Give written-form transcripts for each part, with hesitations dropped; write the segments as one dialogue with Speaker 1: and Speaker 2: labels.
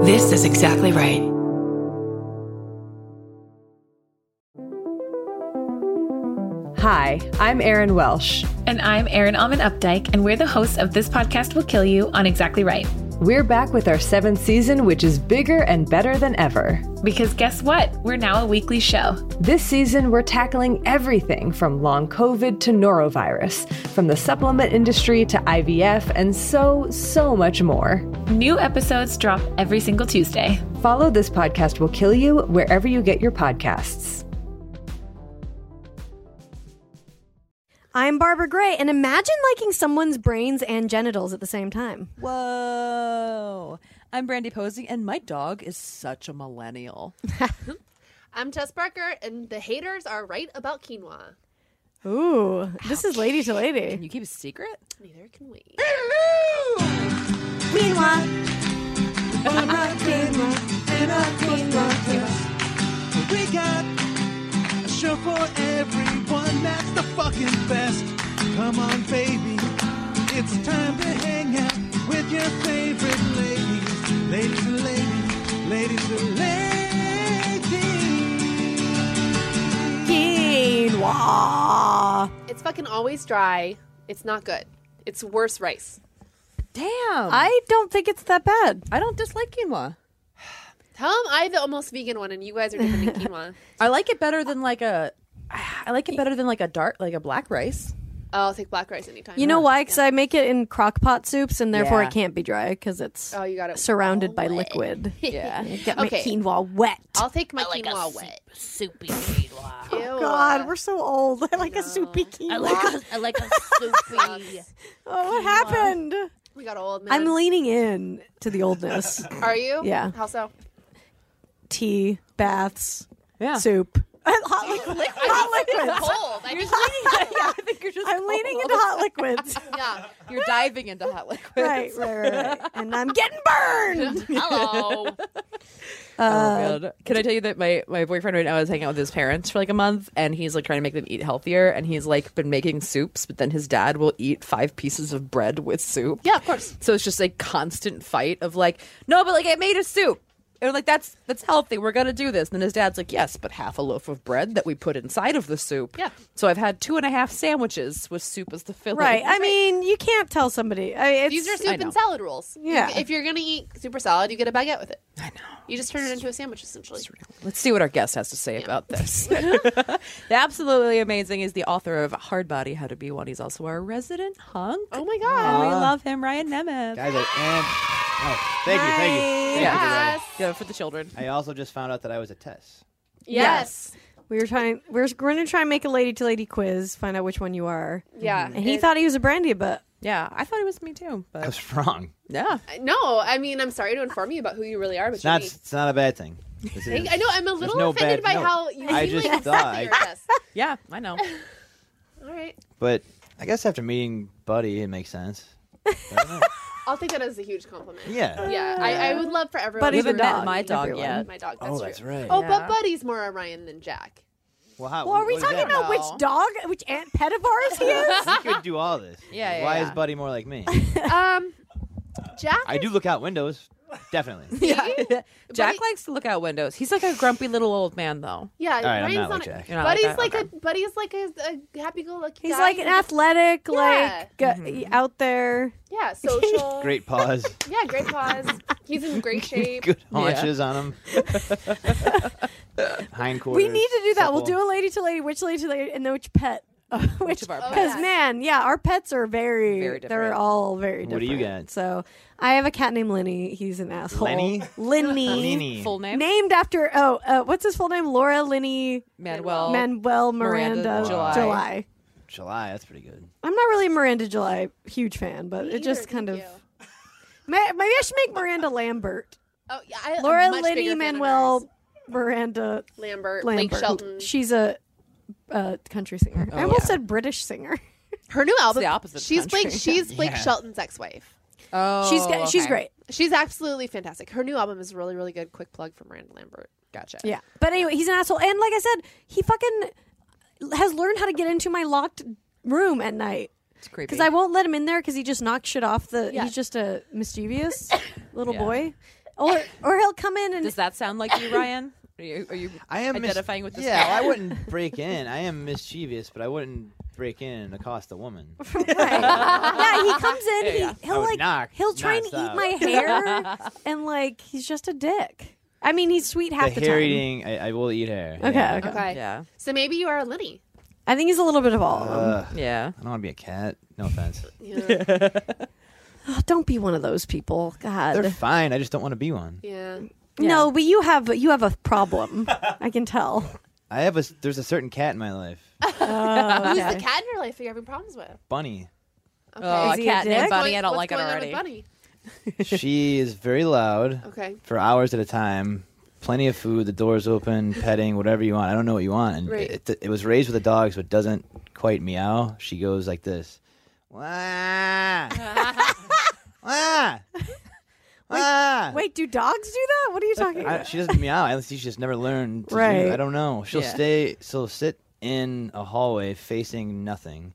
Speaker 1: This is exactly right.
Speaker 2: Hi, I'm Erin Welsh.
Speaker 3: And I'm Erin Alman Updike, and we're the hosts of This Podcast Will Kill You on Exactly Right.
Speaker 2: We're back with our 7th season, which is bigger and better than ever.
Speaker 3: Because guess what? We're now a weekly show.
Speaker 2: This season, we're tackling everything from long COVID to norovirus, from the supplement industry to IVF, and so much more.
Speaker 3: New episodes drop every single Tuesday.
Speaker 2: Follow This Podcast Will Kill You wherever you get your podcasts.
Speaker 4: I'm Barbara Gray, and imagine liking someone's brains and genitals at the same time.
Speaker 5: Whoa. I'm Brandy Posey, and my dog is such a millennial.
Speaker 6: I'm Tess Barker, and the haters are right about quinoa.
Speaker 4: Ooh, this is lady to lady.
Speaker 5: Can you keep a secret?
Speaker 6: Neither can we.
Speaker 4: Quinoa.
Speaker 7: We got a show for everyone, that's the fucking best. Come on, baby, it's time to hang out with your favorite ladies. Ladies and ladies, ladies and ladies.
Speaker 4: Quinoa.
Speaker 6: It's fucking always dry. It's not good. It's worse rice.
Speaker 5: Damn.
Speaker 4: I don't think it's that bad.
Speaker 5: I don't dislike quinoa.
Speaker 6: Tell them I'm the almost vegan one, and you guys are different than quinoa.
Speaker 5: I like it better than like a black rice.
Speaker 6: I'll take black rice anytime.
Speaker 4: You know why? Because I make it in crock pot soups, and therefore
Speaker 5: Yeah.
Speaker 4: it can't be dry because it's
Speaker 6: you got it
Speaker 4: surrounded by
Speaker 6: all wet.
Speaker 4: liquid.
Speaker 5: Yeah.
Speaker 4: Get my
Speaker 6: Okay.
Speaker 4: quinoa wet.
Speaker 6: I'll take my quinoa wet.
Speaker 5: Soupy quinoa.
Speaker 6: Ew.
Speaker 4: God, we're so old. I like a soupy quinoa.
Speaker 5: I like a soupy.
Speaker 4: Oh, what happened?
Speaker 6: We got old, man.
Speaker 4: I'm leaning in to the oldness.
Speaker 6: Are you?
Speaker 4: Yeah.
Speaker 6: How so?
Speaker 4: Tea, baths,
Speaker 5: Yeah.
Speaker 4: soup. Hot liquids. Hot liquids.
Speaker 6: Cold. I just
Speaker 5: I think you're just
Speaker 4: I'm leaning into hot liquids.
Speaker 6: yeah.
Speaker 5: You're diving into hot liquids.
Speaker 4: Right. And I'm getting burned.
Speaker 6: Hello.
Speaker 5: Oh, God. Can I tell you that my boyfriend right now is hanging out with his parents for like a month, and he's like trying to make them eat healthier, and he's like been making soups, but then his dad will eat 5 pieces of bread with soup.
Speaker 6: Yeah, of course.
Speaker 5: So it's just a constant fight of like, no, but like I made a soup. And we're like, that's healthy. We're going to do this. And then his dad's like, yes, but half a loaf of bread that we put inside of the soup.
Speaker 6: Yeah.
Speaker 5: So I've had 2.5 sandwiches with soup as the filling.
Speaker 4: Right. I mean, you can't tell somebody.
Speaker 6: These are
Speaker 5: I
Speaker 6: soup
Speaker 5: know.
Speaker 6: and salad rules.
Speaker 4: Yeah.
Speaker 6: If you're going to eat super salad, you get a baguette with it.
Speaker 5: I know.
Speaker 6: You just turn it into a sandwich, essentially.
Speaker 5: Let's see what our guest has to say about this. The absolutely amazing is the author of Hard Body, How to Be One. He's also our resident hunk.
Speaker 6: Oh, my
Speaker 5: And
Speaker 6: God.
Speaker 5: we love him, Ryan Nemeth.
Speaker 8: Guys, thank you. Thank you
Speaker 6: Yes.
Speaker 5: Yeah, for the children.
Speaker 8: I also just found out that I was a Tess.
Speaker 6: Yes.
Speaker 4: we're going to try and make a lady to lady quiz, find out which one you are.
Speaker 6: Yeah.
Speaker 4: And he thought he was a Brandy, but
Speaker 5: Yeah, I thought it was me too.
Speaker 8: I
Speaker 5: But
Speaker 8: was wrong.
Speaker 5: yeah.
Speaker 6: No, I mean, I'm sorry to inform you about who you really are, but
Speaker 8: It's not a bad thing. This is-
Speaker 6: I know, I'm a little
Speaker 8: no
Speaker 6: offended
Speaker 8: bad-
Speaker 6: by
Speaker 8: no.
Speaker 6: how you
Speaker 8: I
Speaker 6: seem
Speaker 8: just
Speaker 6: like
Speaker 8: thought
Speaker 6: you're a Tess.
Speaker 5: Yeah, I know.
Speaker 6: All right.
Speaker 8: But I guess after meeting Buddy, it makes sense. I don't know.
Speaker 6: I'll take that as a huge compliment.
Speaker 8: Yeah.
Speaker 6: Yeah, I would love for everyone
Speaker 4: Buddy's
Speaker 6: to
Speaker 4: a
Speaker 5: haven't met
Speaker 4: dog.
Speaker 5: my dog
Speaker 4: everyone.
Speaker 5: yet.
Speaker 6: my dog. That's
Speaker 8: Oh,
Speaker 6: true.
Speaker 8: that's right.
Speaker 6: Oh,
Speaker 5: Yeah.
Speaker 6: but Buddy's more Orion than Jack.
Speaker 8: Well, how,
Speaker 4: Well, are we
Speaker 8: what is
Speaker 4: talking
Speaker 8: that?
Speaker 4: about which dog, which Aunt Pet of ours he is?
Speaker 8: We could do all this.
Speaker 5: Yeah, yeah,
Speaker 8: Why
Speaker 5: yeah.
Speaker 8: is Buddy more like me?
Speaker 6: Jack.
Speaker 8: I do look out windows. Definitely.
Speaker 5: Yeah. Jack likes to look out windows. He's like a grumpy little old man, though.
Speaker 6: Yeah,
Speaker 8: right, I'm
Speaker 6: Ryan's
Speaker 8: not
Speaker 6: not.
Speaker 8: like Jack.
Speaker 5: You're not
Speaker 6: Buddy's
Speaker 5: like that?
Speaker 6: Buddy's like a happy-go-lucky
Speaker 4: He's
Speaker 6: guy.
Speaker 4: like an athletic,
Speaker 6: Yeah.
Speaker 4: out there.
Speaker 6: Yeah, social.
Speaker 8: Great paws.
Speaker 6: Yeah, great paws. He's in great shape.
Speaker 8: Good haunches on him. Hind quarters.
Speaker 4: We need to do that. We'll
Speaker 8: supple.
Speaker 4: do a lady to lady, and then which pet. Which
Speaker 5: of our
Speaker 6: pets?
Speaker 4: Because,
Speaker 6: Oh,
Speaker 4: man, yeah, our pets are
Speaker 5: Very
Speaker 4: they're
Speaker 5: different.
Speaker 4: all very
Speaker 8: What
Speaker 4: different.
Speaker 8: do you got?
Speaker 4: So I have a cat named Lenny. He's an asshole.
Speaker 8: Lenny?
Speaker 4: Lenny.
Speaker 8: Lenny.
Speaker 5: Full name?
Speaker 4: Named after, what's his full name? Laura Lenny
Speaker 5: Manuel.
Speaker 4: Manuel Miranda
Speaker 5: July.
Speaker 8: July, that's pretty good.
Speaker 4: I'm not really a Miranda July huge fan, but it just kind of. Maybe I should make Miranda Lambert.
Speaker 6: Oh, yeah. I'm
Speaker 4: Laura
Speaker 6: much
Speaker 4: Lenny
Speaker 6: bigger fan of
Speaker 4: Manuel
Speaker 6: hers.
Speaker 4: Miranda
Speaker 6: Lambert,
Speaker 4: Lambert.
Speaker 6: Blake Shelton.
Speaker 4: She's a country singer. I almost said British singer.
Speaker 6: Her new album.
Speaker 5: the opposite of
Speaker 6: She's
Speaker 5: country.
Speaker 6: Blake
Speaker 8: Yeah.
Speaker 6: Shelton's ex-wife.
Speaker 5: Oh,
Speaker 4: She's
Speaker 5: okay.
Speaker 4: great.
Speaker 6: She's absolutely fantastic. Her new album is really, really good. Quick plug for Miranda Lambert.
Speaker 5: Gotcha.
Speaker 4: Yeah. But anyway, he's an asshole. And like I said, he fucking has learned how to get into my locked room at night.
Speaker 5: It's creepy.
Speaker 4: Because I won't let him in there because he just knocks shit off
Speaker 6: Yeah.
Speaker 4: He's just a mischievous little
Speaker 5: Yeah.
Speaker 4: boy. or he'll come in and
Speaker 5: Does that sound like you, Ryan? Are you
Speaker 8: I am
Speaker 5: identifying with this?
Speaker 8: Yeah,
Speaker 5: cat?
Speaker 8: I wouldn't break in. I am mischievous, but I wouldn't break in and accost a woman.
Speaker 4: right. Yeah, he comes in.
Speaker 5: Yeah.
Speaker 8: I
Speaker 4: He'll
Speaker 8: would
Speaker 4: like
Speaker 8: knock,
Speaker 4: he'll try and
Speaker 8: not
Speaker 4: eat my hair, and like he's just a dick. I mean, he's sweet half
Speaker 8: The
Speaker 4: the
Speaker 8: hair
Speaker 4: time.
Speaker 8: eating, I will eat hair.
Speaker 4: Okay,
Speaker 8: Yeah.
Speaker 4: okay.
Speaker 6: Okay.
Speaker 5: Yeah.
Speaker 6: So maybe you are a Lenny.
Speaker 4: I think he's a little bit of all of them.
Speaker 8: Ugh,
Speaker 5: Yeah.
Speaker 8: I don't want to be a cat. No offense.
Speaker 6: Yeah.
Speaker 4: Oh, don't be one of those people. God.
Speaker 8: They're fine. I just don't want to be one.
Speaker 6: Yeah.
Speaker 4: No, but you have a problem. I can tell.
Speaker 8: There's a certain cat in my life.
Speaker 6: Who's
Speaker 4: okay.
Speaker 6: the cat in your life you're having problems with?
Speaker 8: Bunny.
Speaker 6: Okay.
Speaker 5: Oh,
Speaker 4: Is
Speaker 5: a
Speaker 4: he a
Speaker 5: cat named
Speaker 4: dick?
Speaker 5: Bunny. I don't
Speaker 6: What's
Speaker 5: like it
Speaker 6: going on
Speaker 5: already.
Speaker 6: with Bunny?
Speaker 8: She is very loud
Speaker 6: Okay.
Speaker 8: for hours at a time. Plenty of food, the door's open, petting, whatever you want. I don't know what you want. And
Speaker 6: Right.
Speaker 8: it was raised with a dog, so it doesn't quite meow. She goes like this. Wah! Wah! Wah!
Speaker 4: Wait, do dogs do that? What are you talking about?
Speaker 8: She doesn't meow. At least she's just never learned to
Speaker 4: Right.
Speaker 8: do. I don't know. She'll
Speaker 5: Yeah.
Speaker 8: She'll sit in a hallway facing nothing.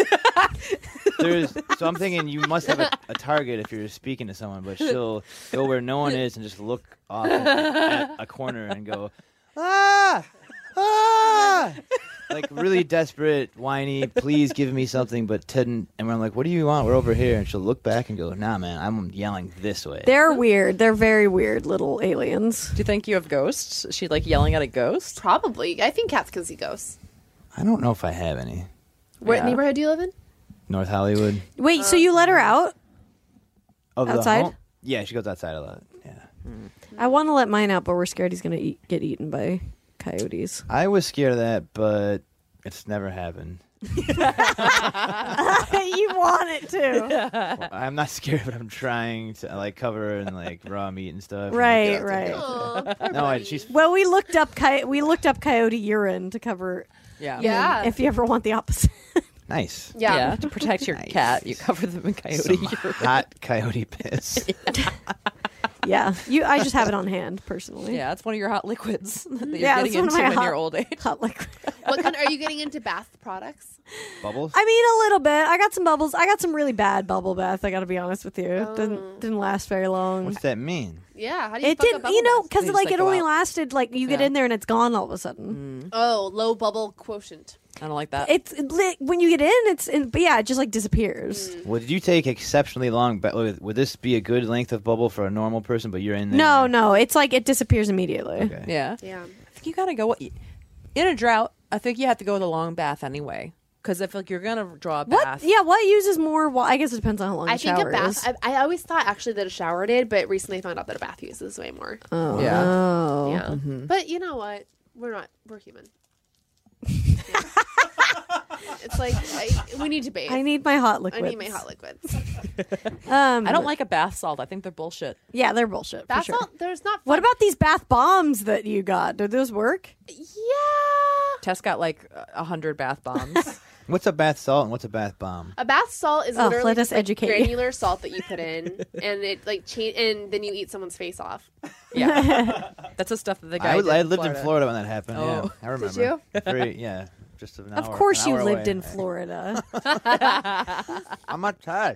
Speaker 8: So I'm thinking you must have a target if you're speaking to someone, but she'll go where no one is and just look off at a corner and go, ah, ah, like really desperate, whiny, please give me something, but didn't. And I'm like, what do you want? We're over here. And she'll look back and go, nah, man, I'm yelling this way.
Speaker 4: They're weird. They're very weird little aliens.
Speaker 5: Do you think you have ghosts? Is she like yelling at a ghost?
Speaker 6: Probably. I think cats can see ghosts.
Speaker 8: I don't know if I have any.
Speaker 6: What
Speaker 5: Yeah.
Speaker 6: neighborhood do you live in?
Speaker 8: North Hollywood.
Speaker 4: Wait, so you let her out?
Speaker 8: Oh, the
Speaker 4: Outside?
Speaker 8: home? Yeah, she goes outside a lot. Yeah.
Speaker 4: I want to let mine out, but we're scared he's going to get eaten by coyotes.
Speaker 8: I was scared of that, but it's never happened.
Speaker 4: You want it to.
Speaker 8: I'm not scared, but I'm trying to like cover her in like raw meat and stuff.
Speaker 4: Right,
Speaker 8: And,
Speaker 4: right.
Speaker 6: Aw, poor
Speaker 8: No,
Speaker 6: buddy.
Speaker 8: she's
Speaker 4: Well, we looked up coyote urine to cover
Speaker 5: Yeah.
Speaker 6: Yeah.
Speaker 4: if you ever want the opposite.
Speaker 8: nice.
Speaker 6: Yeah.
Speaker 5: Yeah. To protect your
Speaker 8: Nice.
Speaker 5: cat, you cover them in coyote
Speaker 8: Some
Speaker 5: urine.
Speaker 8: hot coyote piss.
Speaker 4: Yeah, I just have it on hand personally.
Speaker 5: Yeah, it's one of your hot liquids that you're
Speaker 4: Yeah,
Speaker 5: getting
Speaker 4: it's one of
Speaker 5: into
Speaker 4: my
Speaker 5: in
Speaker 4: hot-
Speaker 5: your old age.
Speaker 4: Hot liquid.
Speaker 6: What kind are you getting into bath products?
Speaker 8: Bubbles.
Speaker 4: I mean, a little bit. I got some bubbles. I got some really bad bubble bath. I got to be honest with you.
Speaker 6: Oh.
Speaker 4: Didn't last very long.
Speaker 8: What's that mean?
Speaker 6: Yeah. How do you
Speaker 4: It
Speaker 6: fuck
Speaker 4: didn't,
Speaker 6: up bubble
Speaker 4: you know,
Speaker 6: bath?
Speaker 4: because
Speaker 5: They just,
Speaker 4: like
Speaker 5: like,
Speaker 4: it
Speaker 5: go
Speaker 4: only
Speaker 5: out.
Speaker 4: lasted like you get
Speaker 5: Yeah.
Speaker 4: in there and it's gone all of a sudden.
Speaker 6: Oh, low bubble quotient.
Speaker 5: I don't like that.
Speaker 4: When you get in, but yeah, it just like disappears.
Speaker 8: Well, did you take exceptionally long? Would this be a good length of bubble for a normal person? But you're in there.
Speaker 4: No, it's like it disappears immediately.
Speaker 8: Okay.
Speaker 5: yeah.
Speaker 6: Yeah.
Speaker 5: I think you gotta go in a drought. I think you have to go with a long bath anyway, because I feel like you're gonna draw a
Speaker 4: What?
Speaker 5: bath.
Speaker 4: Yeah, what uses more? Well, I guess it depends on how long
Speaker 6: I
Speaker 4: the
Speaker 6: think
Speaker 4: shower
Speaker 6: a bath.
Speaker 4: is.
Speaker 6: I always thought actually that a shower did, but recently I found out that a bath uses way more.
Speaker 4: Oh,
Speaker 5: Yeah.
Speaker 4: oh.
Speaker 6: Yeah. But you know what? We're human. It's like we need to bathe.
Speaker 4: I need my hot
Speaker 6: I
Speaker 4: liquids.
Speaker 6: need my hot liquids.
Speaker 4: I
Speaker 5: I don't like a bath salt. I think they're bullshit.
Speaker 4: Yeah, they're bullshit.
Speaker 6: That's
Speaker 4: for sure.
Speaker 6: not. There's not.
Speaker 4: What
Speaker 6: fun-
Speaker 4: about these bath bombs that you got? Did those work?
Speaker 6: Yeah.
Speaker 5: Tess got like 100 bath bombs.
Speaker 8: What's a bath salt and what's a bath bomb?
Speaker 6: A bath salt is
Speaker 4: Oh,
Speaker 6: literally
Speaker 4: let us
Speaker 6: just, like,
Speaker 4: educate you.
Speaker 6: granular salt that you put in, and it like and then you eat someone's face off.
Speaker 5: Yeah, that's the stuff that the guy.
Speaker 8: I
Speaker 5: did
Speaker 8: lived in Florida when that happened.
Speaker 5: Oh.
Speaker 8: Yeah, I remember.
Speaker 6: you?
Speaker 8: Yeah, just an
Speaker 4: Of
Speaker 8: hour-
Speaker 4: course
Speaker 8: an
Speaker 4: you
Speaker 8: hour
Speaker 4: lived
Speaker 8: away.
Speaker 4: in Florida.
Speaker 8: I'm a Tess.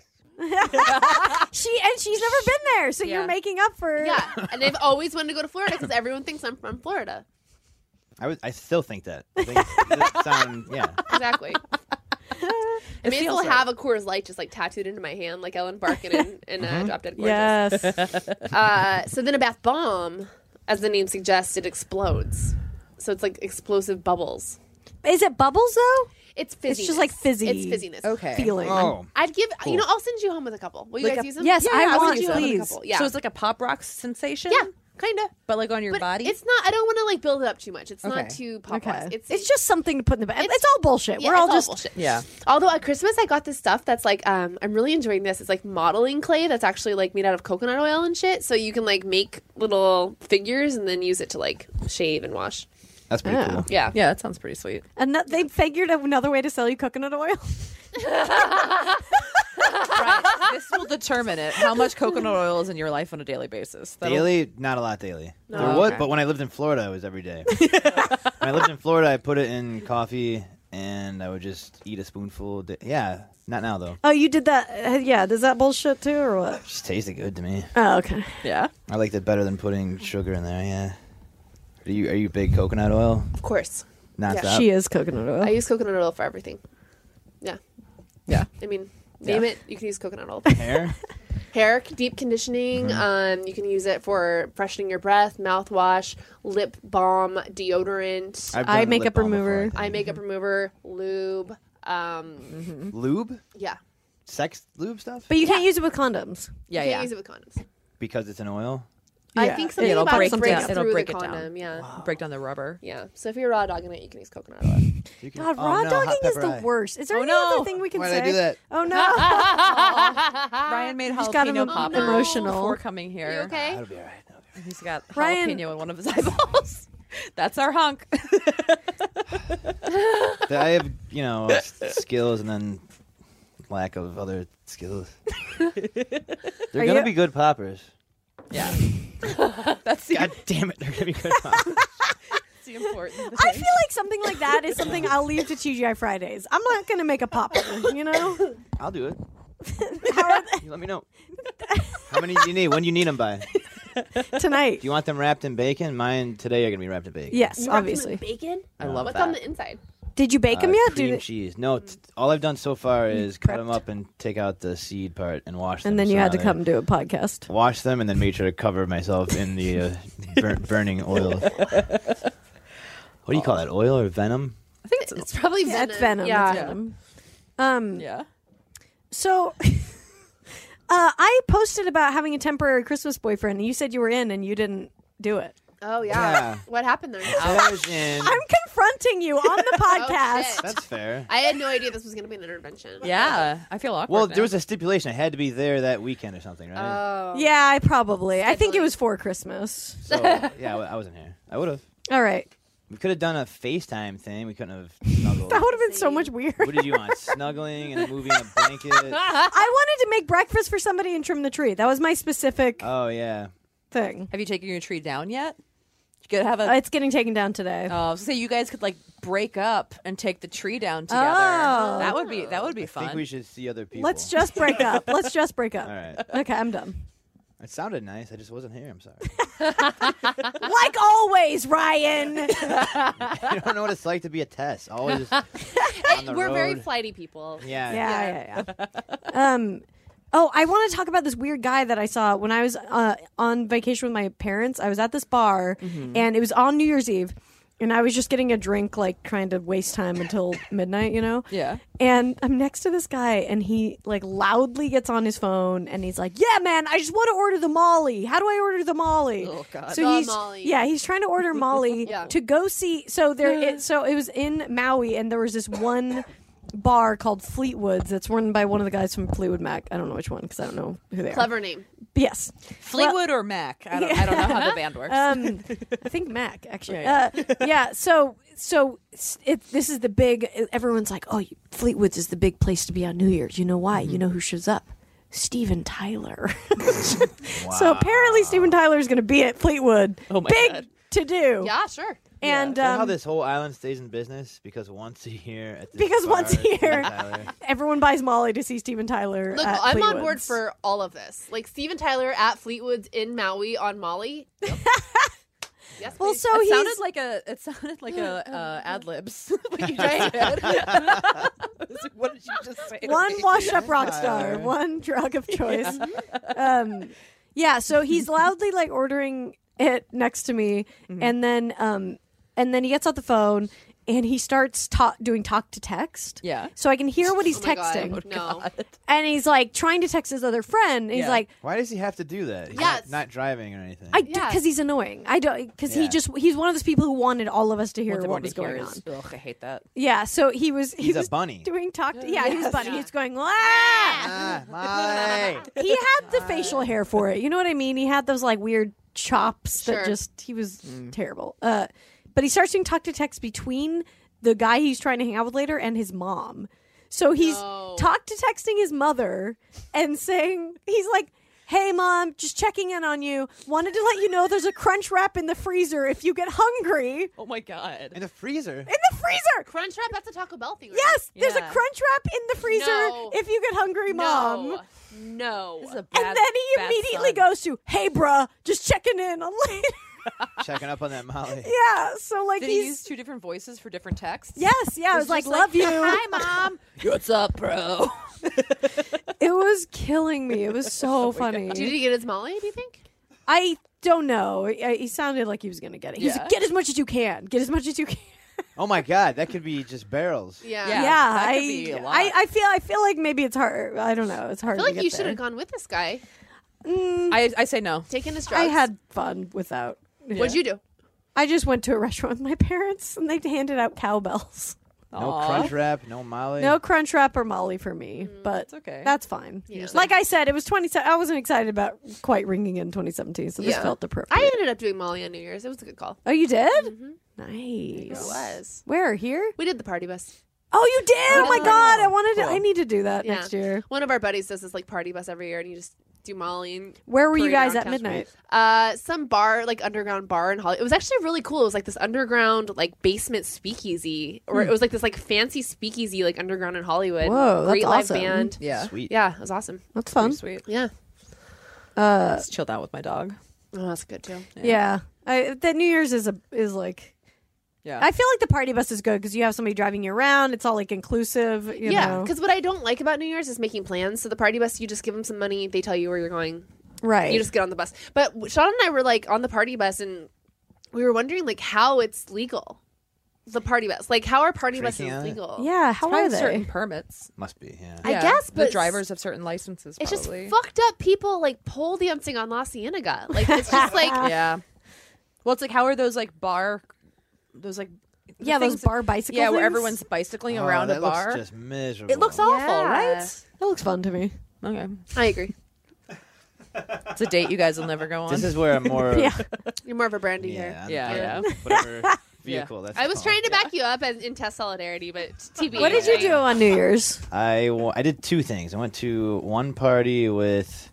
Speaker 4: She's never been there, so
Speaker 6: Yeah.
Speaker 4: you're making up for
Speaker 6: Yeah, and they've always wanted to go to Florida because everyone thinks I'm from Florida.
Speaker 8: I still think that. I think that sound, yeah.
Speaker 6: Exactly. I may as well
Speaker 5: feels
Speaker 6: have a Coors Light just like tattooed into my hand, like Ellen Barkin in Drop Dead Gorgeous.
Speaker 4: Yes.
Speaker 6: So then a bath bomb, as the name suggests, it explodes. So it's like explosive bubbles.
Speaker 4: Is it bubbles though?
Speaker 6: It's fizziness.
Speaker 4: It's just like fizzy.
Speaker 6: It's fizziness.
Speaker 5: Okay.
Speaker 4: Feeling.
Speaker 8: Oh,
Speaker 6: I'd give,
Speaker 8: Cool.
Speaker 6: you know, I'll send you home with a couple. Will you
Speaker 5: Like
Speaker 6: guys
Speaker 5: a-
Speaker 6: use them?
Speaker 4: Yes, I
Speaker 6: I'll
Speaker 4: want,
Speaker 6: send you home with a
Speaker 4: please.
Speaker 6: couple. Yeah.
Speaker 5: So it's like a pop rock sensation.
Speaker 6: yeah, kind of.
Speaker 5: but like on your
Speaker 6: But
Speaker 5: body.
Speaker 6: it's not, I don't want to like build it up too much. It's
Speaker 5: Okay.
Speaker 6: not too pop
Speaker 4: Okay.
Speaker 6: rocks.
Speaker 4: It's just something to put in the bag. It's all bullshit.
Speaker 6: yeah,
Speaker 4: We're all
Speaker 6: it's
Speaker 4: just
Speaker 6: bullshit.
Speaker 5: Yeah.
Speaker 6: Although at Christmas I got this stuff that's like I'm really enjoying this. It's like modeling clay that's actually like made out of coconut oil and shit. So you can like make little figures and then use it to like shave and wash.
Speaker 8: that's pretty
Speaker 4: Yeah.
Speaker 8: cool.
Speaker 6: Yeah.
Speaker 5: Yeah, that sounds pretty sweet.
Speaker 4: and they figured another way to sell you coconut oil.
Speaker 5: Right. This will determine it. How much coconut oil is in your life on a daily basis? That'll-
Speaker 8: Daily, not a lot daily.
Speaker 6: No.
Speaker 8: There was,
Speaker 5: Okay.
Speaker 8: but when I lived in Florida, it was every day. When I lived in Florida, I put it in coffee and I would just eat a spoonful. Yeah, not now though.
Speaker 4: Oh, you did that? Yeah. Does that bullshit too, or what?
Speaker 8: It just tasted good to me.
Speaker 4: Oh, okay.
Speaker 5: Yeah.
Speaker 8: I liked it better than putting sugar in there. Yeah. Are you big coconut oil?
Speaker 6: Of course.
Speaker 8: Non-stop?
Speaker 4: She is coconut oil.
Speaker 6: I use coconut oil for everything. Yeah.
Speaker 5: Yeah.
Speaker 6: I mean, name it. You can use coconut oil.
Speaker 8: Hair?
Speaker 6: Hair deep conditioning. You can use it for freshening your breath, mouthwash, lip balm, deodorant,
Speaker 8: I've
Speaker 4: Eye
Speaker 8: done
Speaker 4: makeup
Speaker 8: lip balm before,
Speaker 4: remover.
Speaker 8: I think.
Speaker 6: eye makeup remover, lube.
Speaker 8: Lube?
Speaker 6: Yeah.
Speaker 8: Sex lube stuff?
Speaker 4: But you can't use it with condoms.
Speaker 5: Yeah,
Speaker 6: You
Speaker 5: yeah.
Speaker 6: can use it with condoms.
Speaker 8: Because it's an oil?
Speaker 6: I
Speaker 4: Yeah.
Speaker 6: think something
Speaker 5: It'll
Speaker 6: about
Speaker 5: break
Speaker 6: it breaks
Speaker 5: down- it'll
Speaker 6: through
Speaker 5: break
Speaker 6: the
Speaker 5: it down.
Speaker 6: condom. Yeah.
Speaker 5: Break down the rubber.
Speaker 6: Yeah. So if you're raw dogging it, you can use coconut oil.
Speaker 8: You can-
Speaker 4: God,
Speaker 8: oh,
Speaker 4: raw
Speaker 8: no,
Speaker 4: dogging
Speaker 8: hot
Speaker 4: is the
Speaker 8: pepper eye.
Speaker 4: worst. Is there
Speaker 5: Oh,
Speaker 4: any
Speaker 5: no.
Speaker 4: other thing we can
Speaker 8: Why
Speaker 4: say?
Speaker 8: did I do that?
Speaker 4: Oh no!
Speaker 5: Ryan made
Speaker 4: Just got him
Speaker 5: jalapeno poppers
Speaker 4: emotional.
Speaker 5: before coming here.
Speaker 6: You okay?
Speaker 8: That'll be all right. That'll be all
Speaker 5: He's got
Speaker 4: Ryan-
Speaker 5: jalapeno in one of his eyeballs. That's our hunk.
Speaker 8: right. I have, skills and then lack of other skills. They're
Speaker 4: Are
Speaker 8: going to
Speaker 4: you-
Speaker 8: be good poppers.
Speaker 5: Yeah. That's the,
Speaker 8: God damn it. They're going to be good poppers.
Speaker 5: the important thing.
Speaker 4: I feel like something like that is something I'll leave to TGI Fridays. I'm not going to make a popper, you know?
Speaker 8: I'll do it.
Speaker 4: How are
Speaker 8: You let me know. How many do you need? When do you need them by?
Speaker 4: they? Tonight.
Speaker 8: Do you want them wrapped in bacon? Mine today are going to be wrapped in bacon.
Speaker 4: Yes,
Speaker 6: You wrap them
Speaker 4: obviously.
Speaker 6: in bacon?
Speaker 5: I love
Speaker 6: What's
Speaker 5: that.
Speaker 6: on the inside?
Speaker 4: Did you bake them yet?
Speaker 8: Cream cheese. No, all I've done so far is cut them
Speaker 4: prepped.
Speaker 8: up and take out the seed part and wash them.
Speaker 4: And then you
Speaker 8: So
Speaker 4: had to
Speaker 8: now
Speaker 4: come do a podcast.
Speaker 8: wash them and then make sure to cover myself in the burning oil. What do you call that? Oil or venom?
Speaker 5: I think
Speaker 6: It's probably
Speaker 4: Yeah,
Speaker 6: venom.
Speaker 4: it's venom.
Speaker 6: Yeah.
Speaker 4: It's venom.
Speaker 5: yeah.
Speaker 4: So, I posted about having a temporary Christmas boyfriend, and you said you were in, and you didn't do it.
Speaker 6: Oh, yeah.
Speaker 8: Yeah.
Speaker 6: What happened there?
Speaker 8: I was in.
Speaker 4: I'm confronting you on the podcast.
Speaker 6: shit.
Speaker 8: That's fair.
Speaker 6: I had no idea this was going to be an intervention.
Speaker 5: Yeah. I feel awkward.
Speaker 8: Well,
Speaker 5: now.
Speaker 8: there was a stipulation. I had to be there that weekend or something, right?
Speaker 6: Oh.
Speaker 4: Yeah, I probably. I think it
Speaker 6: Scheduling.
Speaker 4: was for Christmas.
Speaker 8: So, yeah, I wasn't here. I would have.
Speaker 4: All right.
Speaker 8: We could have done a FaceTime thing. We couldn't have snuggled.
Speaker 4: That would have been so much weird.
Speaker 8: What did you want? Snuggling and a movie in a blanket?
Speaker 4: I wanted to make breakfast for somebody and trim the tree. That was my specific
Speaker 8: Oh, yeah.
Speaker 4: thing.
Speaker 5: Have you taken your tree down yet? You could have a.
Speaker 4: It's getting taken down today.
Speaker 5: So say you guys could like break up and take the tree down together.
Speaker 4: Oh.
Speaker 5: That would be
Speaker 8: I
Speaker 5: fun.
Speaker 8: think we should see other people.
Speaker 4: Let's just break up. Let's just break up.
Speaker 8: All right.
Speaker 4: Okay, I'm done.
Speaker 8: It sounded nice. I just wasn't here. I'm sorry.
Speaker 4: Like always, Ryan.
Speaker 8: You don't know what it's like to be a Tess. Always on the
Speaker 6: We're very
Speaker 8: road.
Speaker 6: flighty people.
Speaker 8: Yeah.
Speaker 4: Yeah. Oh, I want to talk about this weird guy that I saw when I was on vacation with my parents. I was at this bar, and it was on New Year's Eve, and I was just getting a drink, like trying to waste time until midnight, you know?
Speaker 5: Yeah.
Speaker 4: And I'm next to this guy, and he like loudly gets on his phone, and he's like, "Yeah, man, I just want to order the Molly. How do I order the Molly?"
Speaker 5: Oh, God.
Speaker 4: So
Speaker 6: The
Speaker 4: he's
Speaker 6: Molly.
Speaker 4: he's trying to order Molly
Speaker 6: Yeah.
Speaker 4: to go see. So so it was in Maui, and there was this one bar called Fleetwood's that's run by one of the guys from Fleetwood Mac. I don't know which one because I don't know who they are.
Speaker 6: Clever name.
Speaker 4: Yes.
Speaker 5: Fleetwood or Mac? I don't know how the band works.
Speaker 4: I think Mac actually.
Speaker 5: Yeah,
Speaker 4: So this is the big. Everyone's like, "Oh, Fleetwood's is the big place to be on New Year's." You know why? You know who shows up? Steven Tyler. So apparently Steven Tyler is going to be at Fleetwood.
Speaker 5: Oh my
Speaker 4: big
Speaker 5: God.
Speaker 4: to do.
Speaker 6: Yeah, sure.
Speaker 4: And
Speaker 8: Is that how this whole island stays in business? Because once a year at this
Speaker 4: Because
Speaker 8: bar,
Speaker 4: once a year.
Speaker 8: Steven Tyler-
Speaker 4: everyone buys Molly to see Steven Tyler.
Speaker 6: Look,
Speaker 4: at
Speaker 6: I'm on board
Speaker 4: Fleetwood's.
Speaker 6: for all of this. Like Steven Tyler at Fleetwood's in Maui on Molly. Yep. Yes,
Speaker 4: Well,
Speaker 6: please.
Speaker 4: so
Speaker 5: it
Speaker 4: he's
Speaker 5: sounded like a ad libs. What you just said. What did you just say? to
Speaker 4: one
Speaker 5: me?
Speaker 4: washed up rock star, one drug of choice. So he's loudly like ordering it next to me, and then he gets off the phone and he starts doing talk to text.
Speaker 5: Yeah.
Speaker 4: So I can hear what he's
Speaker 6: Oh my God.
Speaker 4: texting,
Speaker 6: No.
Speaker 4: and he's like trying to text his other friend. And he's
Speaker 5: Yeah.
Speaker 4: like,
Speaker 8: Why does he have to do that? He's
Speaker 6: Yes.
Speaker 8: not driving or anything.
Speaker 6: Yeah.
Speaker 4: because he's annoying. I don't because
Speaker 8: Yeah.
Speaker 4: he's one of those people who wanted all of us to hear
Speaker 5: Want
Speaker 4: what
Speaker 5: everyone
Speaker 4: was
Speaker 5: to hear
Speaker 4: going on.
Speaker 5: is- Ugh, I hate that.
Speaker 4: Yeah. So he was
Speaker 8: He's a bunny.
Speaker 4: doing talk. He was bunny.
Speaker 6: Yeah.
Speaker 4: He's going. "Wah!"
Speaker 8: Molly.
Speaker 4: He had the facial hair for it. You know what I mean? He had those like weird chops
Speaker 6: Sure.
Speaker 4: that just he was terrible. But he starts doing talk to text between the guy he's trying to hang out with later and his mom. So he's
Speaker 6: No.
Speaker 4: talk to texting his mother and saying he's like, Hey, Mom, just checking in on you. Wanted to let you know there's a Crunch Wrap in the freezer if you get hungry.
Speaker 5: Oh my god.
Speaker 8: In the freezer.
Speaker 4: In the freezer!
Speaker 6: Crunch Wrap, that's a Taco Bell thing, right?
Speaker 4: Yes, there's a
Speaker 5: Yeah.
Speaker 4: Crunch Wrap in the freezer
Speaker 6: No.
Speaker 4: if you get hungry, Mom.
Speaker 6: No. No.
Speaker 5: This is a
Speaker 4: And
Speaker 5: bad,
Speaker 4: then he
Speaker 5: bad
Speaker 4: immediately
Speaker 5: son.
Speaker 4: goes to, hey, bruh, just checking in on later.
Speaker 8: Checking up on that Molly.
Speaker 4: Yeah, so like
Speaker 5: Did he
Speaker 4: he's...
Speaker 5: use two different voices for different texts?
Speaker 4: Yes, yeah, I was like, love you.
Speaker 5: Hi, Mom. What's up, bro?
Speaker 4: It was killing me. It was so funny.
Speaker 6: Did he get his Molly, do you think?
Speaker 4: I don't know. He sounded like he was going to get it. He's
Speaker 5: Yeah.
Speaker 4: like, get as much as you can. Get as much as you can.
Speaker 8: Oh my God, that could be just barrels.
Speaker 6: Yeah.
Speaker 5: Yeah.
Speaker 4: Yeah,
Speaker 5: that could be a lot.
Speaker 4: I feel like maybe it's hard. I don't know. It's hard
Speaker 6: I feel
Speaker 4: to
Speaker 6: like
Speaker 4: get
Speaker 6: you should
Speaker 4: there.
Speaker 6: have gone with this guy.
Speaker 5: I say no.
Speaker 6: Taking his drugs.
Speaker 4: I had fun without.
Speaker 6: What'd you do?
Speaker 4: I just went to a restaurant with my parents and they handed out cowbells.
Speaker 8: No
Speaker 5: Aw.
Speaker 8: Crunch Wrap, no Molly.
Speaker 4: No Crunch Wrap or Molly for me, but
Speaker 5: It's okay.
Speaker 4: that's fine.
Speaker 6: Yeah.
Speaker 4: Like I said, it was 27. I wasn't excited about quite ringing in 2017, so this
Speaker 6: Yeah.
Speaker 4: felt appropriate.
Speaker 6: I ended up doing Molly on New Year's. It was a good call.
Speaker 4: Oh, you did?
Speaker 6: It
Speaker 4: Nice.
Speaker 6: was.
Speaker 4: Where? Here?
Speaker 6: We did the party bus.
Speaker 4: Oh, you did! Oh my
Speaker 6: Yeah.
Speaker 4: God! I wanted to.
Speaker 5: Cool.
Speaker 4: I need to do that
Speaker 6: Yeah.
Speaker 4: next year.
Speaker 6: One of our buddies does this like party bus every year, and you just do Molly. And
Speaker 4: Where were you
Speaker 6: parade
Speaker 4: guys
Speaker 6: around
Speaker 4: at
Speaker 6: town.
Speaker 4: midnight?
Speaker 6: Some bar, like underground bar in Hollywood. It was actually really cool. It was like this underground, like basement speakeasy, or it was like this like fancy speakeasy, like underground in Hollywood.
Speaker 4: Whoa, that's
Speaker 6: Great live
Speaker 4: awesome.
Speaker 6: band.
Speaker 5: Yeah.
Speaker 8: Sweet.
Speaker 6: Yeah, it was awesome.
Speaker 4: That's fun.
Speaker 5: Sweet.
Speaker 6: Yeah,
Speaker 5: Just chilled out with my dog.
Speaker 6: oh, that's good too.
Speaker 4: Yeah, that New Year's is like.
Speaker 5: Yeah.
Speaker 4: I feel like the party bus is good because you have somebody driving you around. It's all like inclusive. You
Speaker 6: Yeah,
Speaker 4: know?
Speaker 6: because what I don't like about New Year's is making plans. So the party bus, you just give them some money, they tell you where you're going,
Speaker 4: right.
Speaker 6: you just get on the bus. But Sean and I were like on the party bus, and we were wondering like how it's legal. The party bus, like how are party
Speaker 8: Drinking
Speaker 6: buses
Speaker 8: on it?
Speaker 6: legal?
Speaker 4: yeah, how
Speaker 5: Probably
Speaker 4: are they?
Speaker 5: certain permits.
Speaker 8: Must be, yeah.
Speaker 6: I guess,
Speaker 5: the
Speaker 6: but
Speaker 5: drivers have certain licenses.
Speaker 6: It's just
Speaker 5: Probably.
Speaker 6: fucked up people like pole dancing on La Cienega. Like it's just like
Speaker 5: Yeah. Well, it's like how are those like those like the
Speaker 4: Yeah, those
Speaker 5: things-
Speaker 4: bar bicycle.
Speaker 5: Yeah, where
Speaker 4: things?
Speaker 5: everyone's bicycling
Speaker 8: Oh,
Speaker 5: around
Speaker 8: that
Speaker 5: a bar.
Speaker 8: looks just miserable.
Speaker 5: It looks awful,
Speaker 6: Yeah.
Speaker 5: right?
Speaker 4: That looks fun to me.
Speaker 5: Okay.
Speaker 6: I agree.
Speaker 5: It's a date you guys will never go on.
Speaker 8: This is where I'm more.
Speaker 4: Yeah.
Speaker 6: You're more of a Brandy
Speaker 8: Yeah,
Speaker 6: here.
Speaker 5: Yeah, yeah.
Speaker 8: Whatever vehicle. That's
Speaker 6: I was
Speaker 8: called.
Speaker 6: trying to back you up in test solidarity, but TBA.
Speaker 4: What did you do on New Year's?
Speaker 8: I did two things. I went to one party with.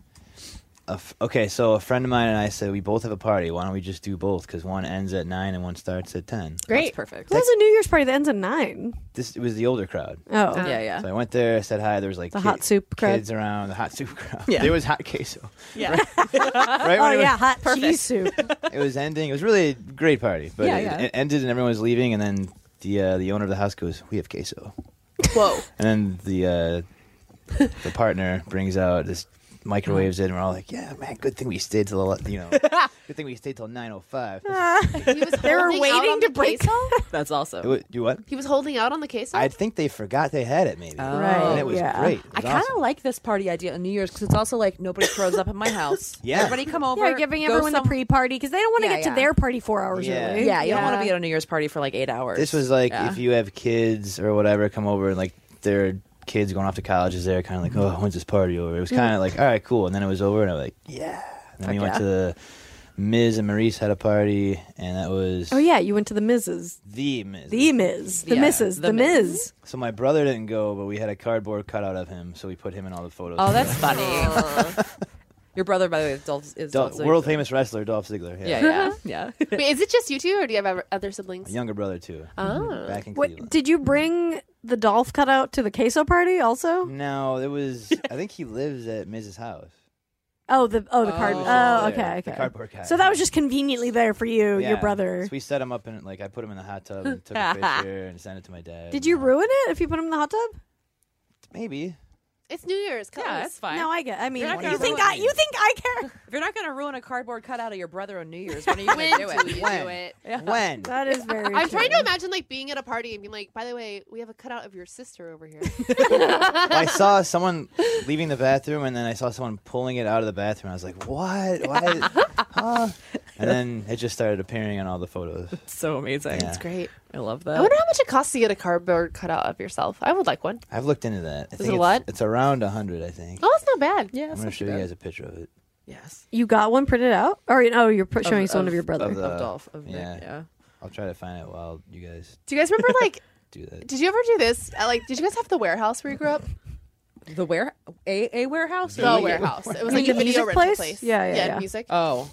Speaker 8: Okay, so a friend of mine and I said we both have a party. Why don't we just do both? Because one ends at 9 and one starts at 10.
Speaker 5: Great. That's perfect.
Speaker 4: Who has a New Year's party that ends at 9?
Speaker 8: It was the older crowd.
Speaker 4: Oh,
Speaker 5: Yeah, yeah.
Speaker 8: So I went there. I said hi. There was like
Speaker 4: the hot soup crowd.
Speaker 8: kids around. The hot soup crowd.
Speaker 5: Yeah.
Speaker 8: There was hot queso.
Speaker 5: Yeah.
Speaker 8: Right
Speaker 4: Oh
Speaker 8: when
Speaker 4: yeah, hot cheese soup.
Speaker 8: it was ending. It was really a great party. But
Speaker 5: Yeah,
Speaker 8: it,
Speaker 5: yeah.
Speaker 8: it ended and everyone was leaving. And then the owner of the house goes, "We have queso."
Speaker 6: Whoa.
Speaker 8: And then the partner brings out this, microwaves it, and we're all like, "Yeah, man, good thing we stayed till good thing we stayed till 9:05."
Speaker 6: He was
Speaker 4: They were
Speaker 6: holding out
Speaker 4: waiting
Speaker 6: on
Speaker 4: to
Speaker 6: the
Speaker 4: break.
Speaker 6: queso?
Speaker 5: That's awesome.
Speaker 8: It would- do what?
Speaker 6: He was holding out on the queso?
Speaker 8: I think they forgot they had it, maybe.
Speaker 5: Oh.
Speaker 4: Right,
Speaker 8: And it was
Speaker 4: yeah.
Speaker 8: great. It
Speaker 5: I
Speaker 8: was
Speaker 5: kind of
Speaker 8: awesome.
Speaker 5: like this party idea on New Year's because it's also like nobody throws up at my house.
Speaker 8: Yeah.
Speaker 5: Everybody come over.
Speaker 4: Yeah, giving
Speaker 5: go
Speaker 4: everyone the pre-party because they don't want to
Speaker 5: Yeah,
Speaker 4: get
Speaker 5: yeah.
Speaker 4: to their party 4 hours
Speaker 8: Yeah.
Speaker 4: early.
Speaker 5: Yeah, you don't want to
Speaker 6: Yeah.
Speaker 5: be at a New Year's party for like 8 hours.
Speaker 8: This was like
Speaker 5: Yeah.
Speaker 8: if you have kids or whatever come over and like their kids going off to college is there, kind of like, "Oh, when's this party over?" It was kind of like, "All right, cool," and then it was over, and I was like, "Yeah." And then we
Speaker 5: Fuck
Speaker 8: went
Speaker 5: yeah.
Speaker 8: to the Miz and Maurice had a party, and that was
Speaker 4: Oh yeah, you went to the Mrs.
Speaker 8: the Miz.
Speaker 4: The Ms. The
Speaker 5: Yeah,
Speaker 4: Mrs.
Speaker 5: the
Speaker 4: The
Speaker 5: Miz.
Speaker 4: Ms.
Speaker 8: So my brother didn't go, but we had a cardboard cutout of him, so we put him in all the photos.
Speaker 5: Oh, that's funny. Your brother, by the way, is Dolph Ziggler.
Speaker 8: world famous wrestler Dolph Ziggler.
Speaker 5: Yeah, yeah, yeah.
Speaker 6: Wait, is it just you two, or do you have other
Speaker 8: A
Speaker 6: siblings?
Speaker 8: younger brother too.
Speaker 6: Oh.
Speaker 8: Back in
Speaker 4: What,
Speaker 8: Cleveland.
Speaker 4: did you bring the Dolph cutout to the queso party also?
Speaker 8: No, it was. I think he lives at Mrs. House.
Speaker 4: Oh, the card.
Speaker 5: Oh,
Speaker 4: Oh,
Speaker 8: Yeah,
Speaker 4: okay,
Speaker 8: the
Speaker 4: okay.
Speaker 8: cardboard guy.
Speaker 4: So that was just conveniently there for you,
Speaker 8: Yeah.
Speaker 4: your brother.
Speaker 8: So we set him up in like I put him in the hot tub and took a picture and sent it to my dad.
Speaker 4: Did you ruin it if you put him in the hot tub?
Speaker 8: Maybe.
Speaker 6: It's New Year's.
Speaker 5: Yeah,
Speaker 6: Cuz.
Speaker 5: that's fine.
Speaker 4: No, I get. I mean,
Speaker 5: You're not
Speaker 4: you
Speaker 5: gonna
Speaker 4: think
Speaker 5: ruin
Speaker 4: I care?
Speaker 5: If you're not going to ruin a cardboard cutout of your brother on New Year's, when are you going
Speaker 6: When
Speaker 5: to
Speaker 6: do
Speaker 5: do
Speaker 6: you
Speaker 5: it?
Speaker 8: When?
Speaker 6: do it?
Speaker 8: When?
Speaker 4: That is very.
Speaker 6: I'm
Speaker 4: true.
Speaker 6: trying to imagine like being at a party and being like, by the way, we have a cutout of your sister over here.
Speaker 8: I saw someone leaving the bathroom, and then I saw someone pulling it out of the bathroom. I was like, "What? Why?" Huh? And then it just started appearing on all the photos.
Speaker 5: So amazing.
Speaker 8: Yeah.
Speaker 5: It's great. I love that.
Speaker 6: I wonder how much it costs to get a cardboard cutout of yourself. I would like one.
Speaker 8: I've looked into that. I
Speaker 6: Is
Speaker 8: think
Speaker 6: it a
Speaker 8: it's,
Speaker 6: lot?
Speaker 8: It's around 100, I think.
Speaker 6: Oh, that's not bad.
Speaker 5: Yeah,
Speaker 8: I'm
Speaker 5: it's
Speaker 8: gonna
Speaker 5: not
Speaker 8: show
Speaker 5: too
Speaker 8: you
Speaker 5: bad.
Speaker 8: guys a picture of it.
Speaker 5: Yes.
Speaker 4: You got one printed out, or you're showing someone
Speaker 5: of-
Speaker 4: of your brother.
Speaker 8: of the-
Speaker 5: Of Dolph. Of Nick,
Speaker 8: yeah.
Speaker 5: yeah.
Speaker 8: I'll try to find it while you guys
Speaker 6: Do you guys remember like?
Speaker 8: do that.
Speaker 6: Did you ever do this? Did you guys have the warehouse where you grew up?
Speaker 5: The a warehouse?
Speaker 6: The warehouse. It was like
Speaker 4: the
Speaker 6: a video
Speaker 4: music
Speaker 6: rental
Speaker 4: place?
Speaker 6: place.
Speaker 4: Yeah.
Speaker 6: Music.
Speaker 5: Oh,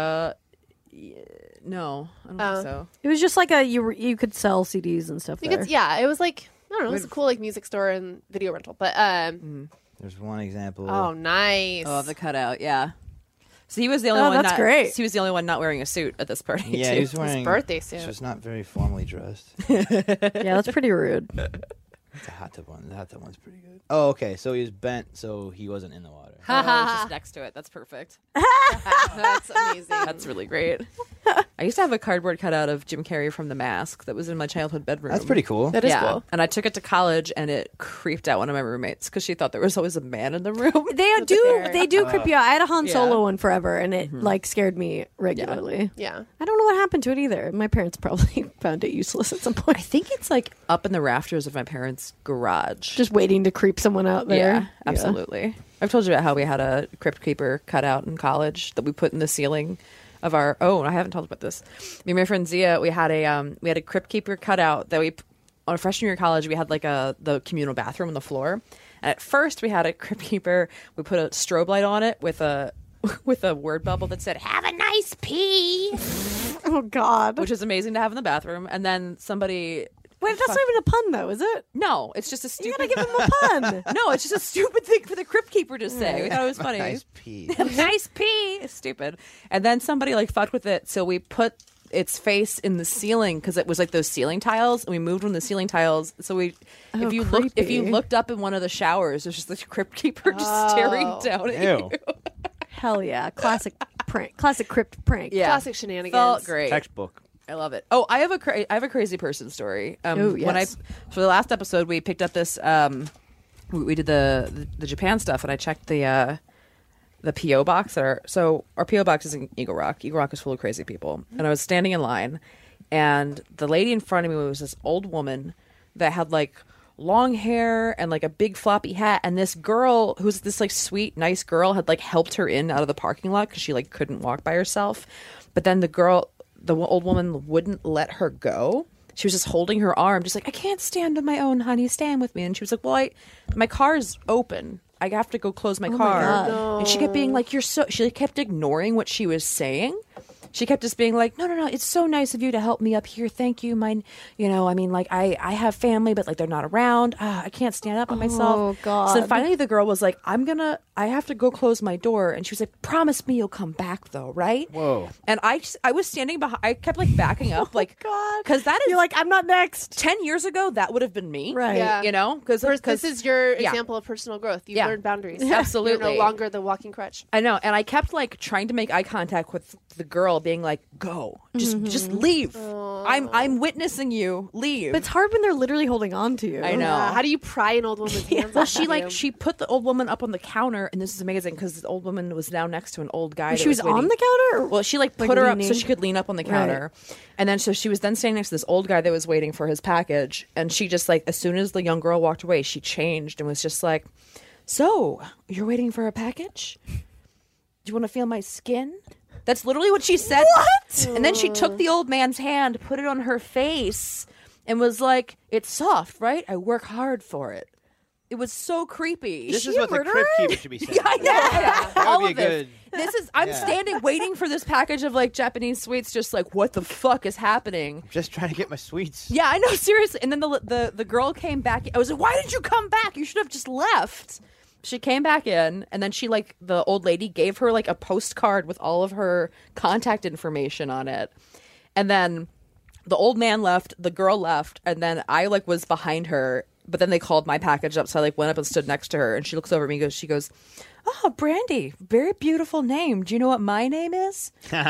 Speaker 5: no, I don't think so.
Speaker 4: It was just like you could sell CDs and stuff
Speaker 6: I think
Speaker 4: there.
Speaker 6: it was like, I don't know, it was a cool like music store and video rental. But
Speaker 8: There's one example.
Speaker 6: oh, nice.
Speaker 5: Oh, the cutout, yeah. So he was the only one.
Speaker 4: That's great.
Speaker 5: He was the only one not wearing a suit at this party.
Speaker 8: Yeah,
Speaker 5: too.
Speaker 8: he was wearing
Speaker 6: birthday suit.
Speaker 8: Just not very formally dressed.
Speaker 4: Yeah, that's pretty rude.
Speaker 8: It's a hot tub one. The hot tub one's pretty good. Oh, okay. So he was bent, so he wasn't in the water.
Speaker 5: Oh, it was just next to it. That's perfect.
Speaker 6: That's amazing.
Speaker 5: That's really great. I used to have a cardboard cutout of Jim Carrey from The Mask that was in my childhood bedroom.
Speaker 8: That's pretty cool.
Speaker 6: That is
Speaker 5: yeah.
Speaker 6: cool.
Speaker 5: And I took it to college, and it creeped out one of my roommates because she thought there was always a man in the room.
Speaker 4: They do creep you out. I had a Han
Speaker 5: Yeah.
Speaker 4: Solo one forever, and it like scared me regularly.
Speaker 6: Yeah.
Speaker 4: I don't know what happened to it either. My parents probably found it useless at some point.
Speaker 5: I think it's like up in the rafters of my parents' garage.
Speaker 4: Just waiting to creep someone out there.
Speaker 5: Yeah, absolutely. I've told you about how we had a Crypt Keeper cutout in college that we put in the ceiling of our. Oh, I haven't told you about this. Me and my friend Zia, we had a Crypt Keeper cutout that we on a freshman year of college. We had like the communal bathroom on the floor, and at first we had a Crypt Keeper. We put a strobe light on it with a word bubble that said "Have a nice pee,"
Speaker 4: Oh God.
Speaker 5: which is amazing to have in the bathroom. And then somebody.
Speaker 4: Wait, that's not even a pun though, is it?
Speaker 5: No, it's just a
Speaker 4: You
Speaker 5: stupid.
Speaker 4: gotta give him a pun.
Speaker 5: No, it's just a stupid thing for the Crypt Keeper to say. We thought it was funny.
Speaker 8: Nice pee.
Speaker 5: Nice pee. It's stupid. And then somebody like fucked with it, so we put its face in the ceiling because it was like those ceiling tiles, and we moved one of the ceiling tiles. So if you
Speaker 4: creepy.
Speaker 5: looked up in one of the showers, there's just the Crypt Keeper just staring down at
Speaker 8: Ew.
Speaker 5: you.
Speaker 4: Hell yeah, classic prank, classic crypt prank.
Speaker 5: Yeah,
Speaker 6: Classic shenanigans.
Speaker 5: felt great.
Speaker 8: Textbook.
Speaker 5: I love it. Oh, I have a crazy person story.
Speaker 4: Ooh,
Speaker 5: When
Speaker 4: yes.
Speaker 5: for the last episode, we picked up this. We did the Japan stuff, and I checked the PO box. So our PO box is in Eagle Rock. Eagle Rock is full of crazy people, and I was standing in line, and the lady in front of me was this old woman that had like long hair and like a big floppy hat, and this girl who was this like sweet, nice girl had like helped her in out of the parking lot because she like couldn't walk by herself, but then the old woman wouldn't let her go. She was just holding her arm, just like, I can't stand on my own, honey. Stand with me. And she was like, well, my car's open. I have to go close my car.
Speaker 4: God.
Speaker 5: And she kept being like, she kept ignoring what she was saying. She kept just being like, no, it's so nice of you to help me up here. Thank you. I have family, but like they're not around. I can't stand up on myself.
Speaker 4: Oh, God.
Speaker 5: So then finally the girl was like, I have to go close my door. And she was like, promise me you'll come back though, right?
Speaker 8: Whoa.
Speaker 5: And I was standing behind, I kept like backing up, like,
Speaker 4: God.
Speaker 5: because that is
Speaker 4: You're like, I'm not next.
Speaker 5: 10 years ago, that would have been me.
Speaker 4: Right.
Speaker 6: Yeah.
Speaker 5: You know, because
Speaker 6: This is your
Speaker 5: yeah.
Speaker 6: example of personal growth. You've
Speaker 5: Yeah.
Speaker 6: learned boundaries.
Speaker 5: Absolutely.
Speaker 6: You're no longer the walking crutch.
Speaker 5: I know, and I kept like trying to make eye contact with the girl, being like, "Go, just leave. I'm witnessing you. Leave."
Speaker 4: But it's hard when they're literally holding on to you.
Speaker 5: I know.
Speaker 6: How do you pry an old woman's hands
Speaker 5: Well,
Speaker 6: off
Speaker 5: she
Speaker 6: of
Speaker 5: like
Speaker 6: you?
Speaker 5: she put the old woman up on the counter, and this is amazing because the old woman was now next to an old guy. that
Speaker 4: She was
Speaker 5: waiting.
Speaker 4: on the counter? Or?
Speaker 5: Well, she like put
Speaker 4: Like
Speaker 5: her up so
Speaker 4: leaning?
Speaker 5: she could lean up on the counter, and then so she was then standing next to this old guy that was waiting for his package, and she just like as soon as the young girl walked away, she changed and was just like, "So you're waiting for a package? Do you want to feel my skin?" That's literally what she said. What? And then she took the old man's hand, put it on her face, and was like, "It's soft, right? I work hard for it." It was so creepy.
Speaker 8: This is what the Crypt Keeper should be saying.
Speaker 5: I know.
Speaker 8: That would
Speaker 5: All
Speaker 8: be a
Speaker 5: of this.
Speaker 8: good.
Speaker 5: This is. I'm standing waiting for this package of like Japanese sweets. Just like, what the fuck is happening?
Speaker 8: Just trying to get my sweets.
Speaker 5: Yeah, I know. Seriously. And then the girl came back. I was like, why did you come back? You should have just left. She came back in, and then she like the old lady gave her like a postcard with all of her contact information on it, and then the old man left, the girl left, and then I like was behind her. But then they called my package up, so I like went up and stood next to her, and she looks over at me and she goes, "Oh, Brandy, very beautiful name. Do you know what my name is?"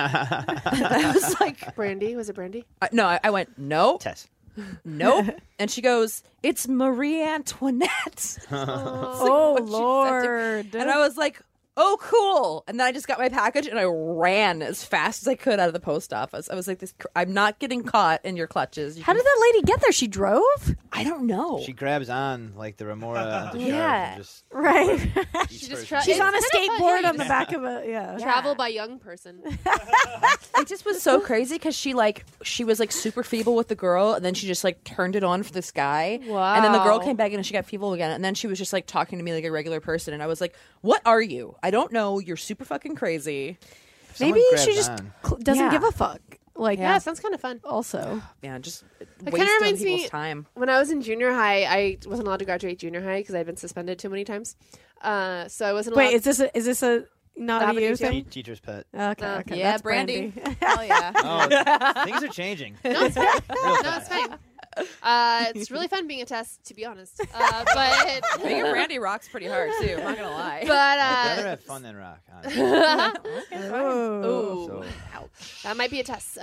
Speaker 5: I was like,
Speaker 6: Brandy? Was it Brandy?
Speaker 5: "No." I went, "No,
Speaker 8: Tess.
Speaker 5: nope." And she goes, "It's Marie Antoinette."
Speaker 4: Oh,
Speaker 5: What she said to me.
Speaker 4: Lord.
Speaker 5: And I was like, oh, cool. And then I just got my package and I ran as fast as I could out of the post office. I was like, I'm not getting caught in your clutches.
Speaker 4: How did that lady get there? She drove?
Speaker 5: I don't know.
Speaker 8: She grabs on like the remora on the
Speaker 6: Yeah.
Speaker 8: and just
Speaker 4: Right.
Speaker 6: She just
Speaker 4: She's on a
Speaker 6: it's kinda fun.
Speaker 4: skateboard
Speaker 6: Yeah,
Speaker 4: on the back of a, yeah.
Speaker 6: Travel by young person.
Speaker 5: It just was so crazy because she was like super feeble with the girl, and then she just like turned it on for this guy.
Speaker 6: Wow.
Speaker 5: And then the girl came back in and she got feeble again, and then she was just like talking to me like a regular person, and I was like, "What are you? I don't know. You're super fucking crazy."
Speaker 4: Maybe
Speaker 8: grabs
Speaker 4: she just
Speaker 8: on.
Speaker 4: doesn't
Speaker 5: Yeah.
Speaker 4: give a fuck. Like,
Speaker 6: Yeah, sounds kind of fun.
Speaker 4: also.
Speaker 5: Man, just
Speaker 6: kinda
Speaker 5: wasting
Speaker 6: reminds me-
Speaker 5: people's time.
Speaker 6: When I was in junior high, I wasn't allowed to graduate junior high because I'd been suspended too many times. So I wasn't allowed.
Speaker 4: Wait, is this a not a
Speaker 6: Happened
Speaker 4: you
Speaker 6: to you
Speaker 4: thing?
Speaker 8: teacher's pet.
Speaker 4: Okay,
Speaker 5: Yeah,
Speaker 4: that's
Speaker 5: Brandy.
Speaker 4: Brandy.
Speaker 5: Hell yeah.
Speaker 8: Oh, things are changing.
Speaker 6: No, it's fine. No, it's fine. It's really fun being a Tess, to be honest. But
Speaker 5: Being a Brandy rocks pretty hard too. I'm not gonna lie.
Speaker 6: but
Speaker 8: I'd rather have fun than rock. Honestly.
Speaker 4: Oh.
Speaker 8: So,
Speaker 6: that might be a Tess.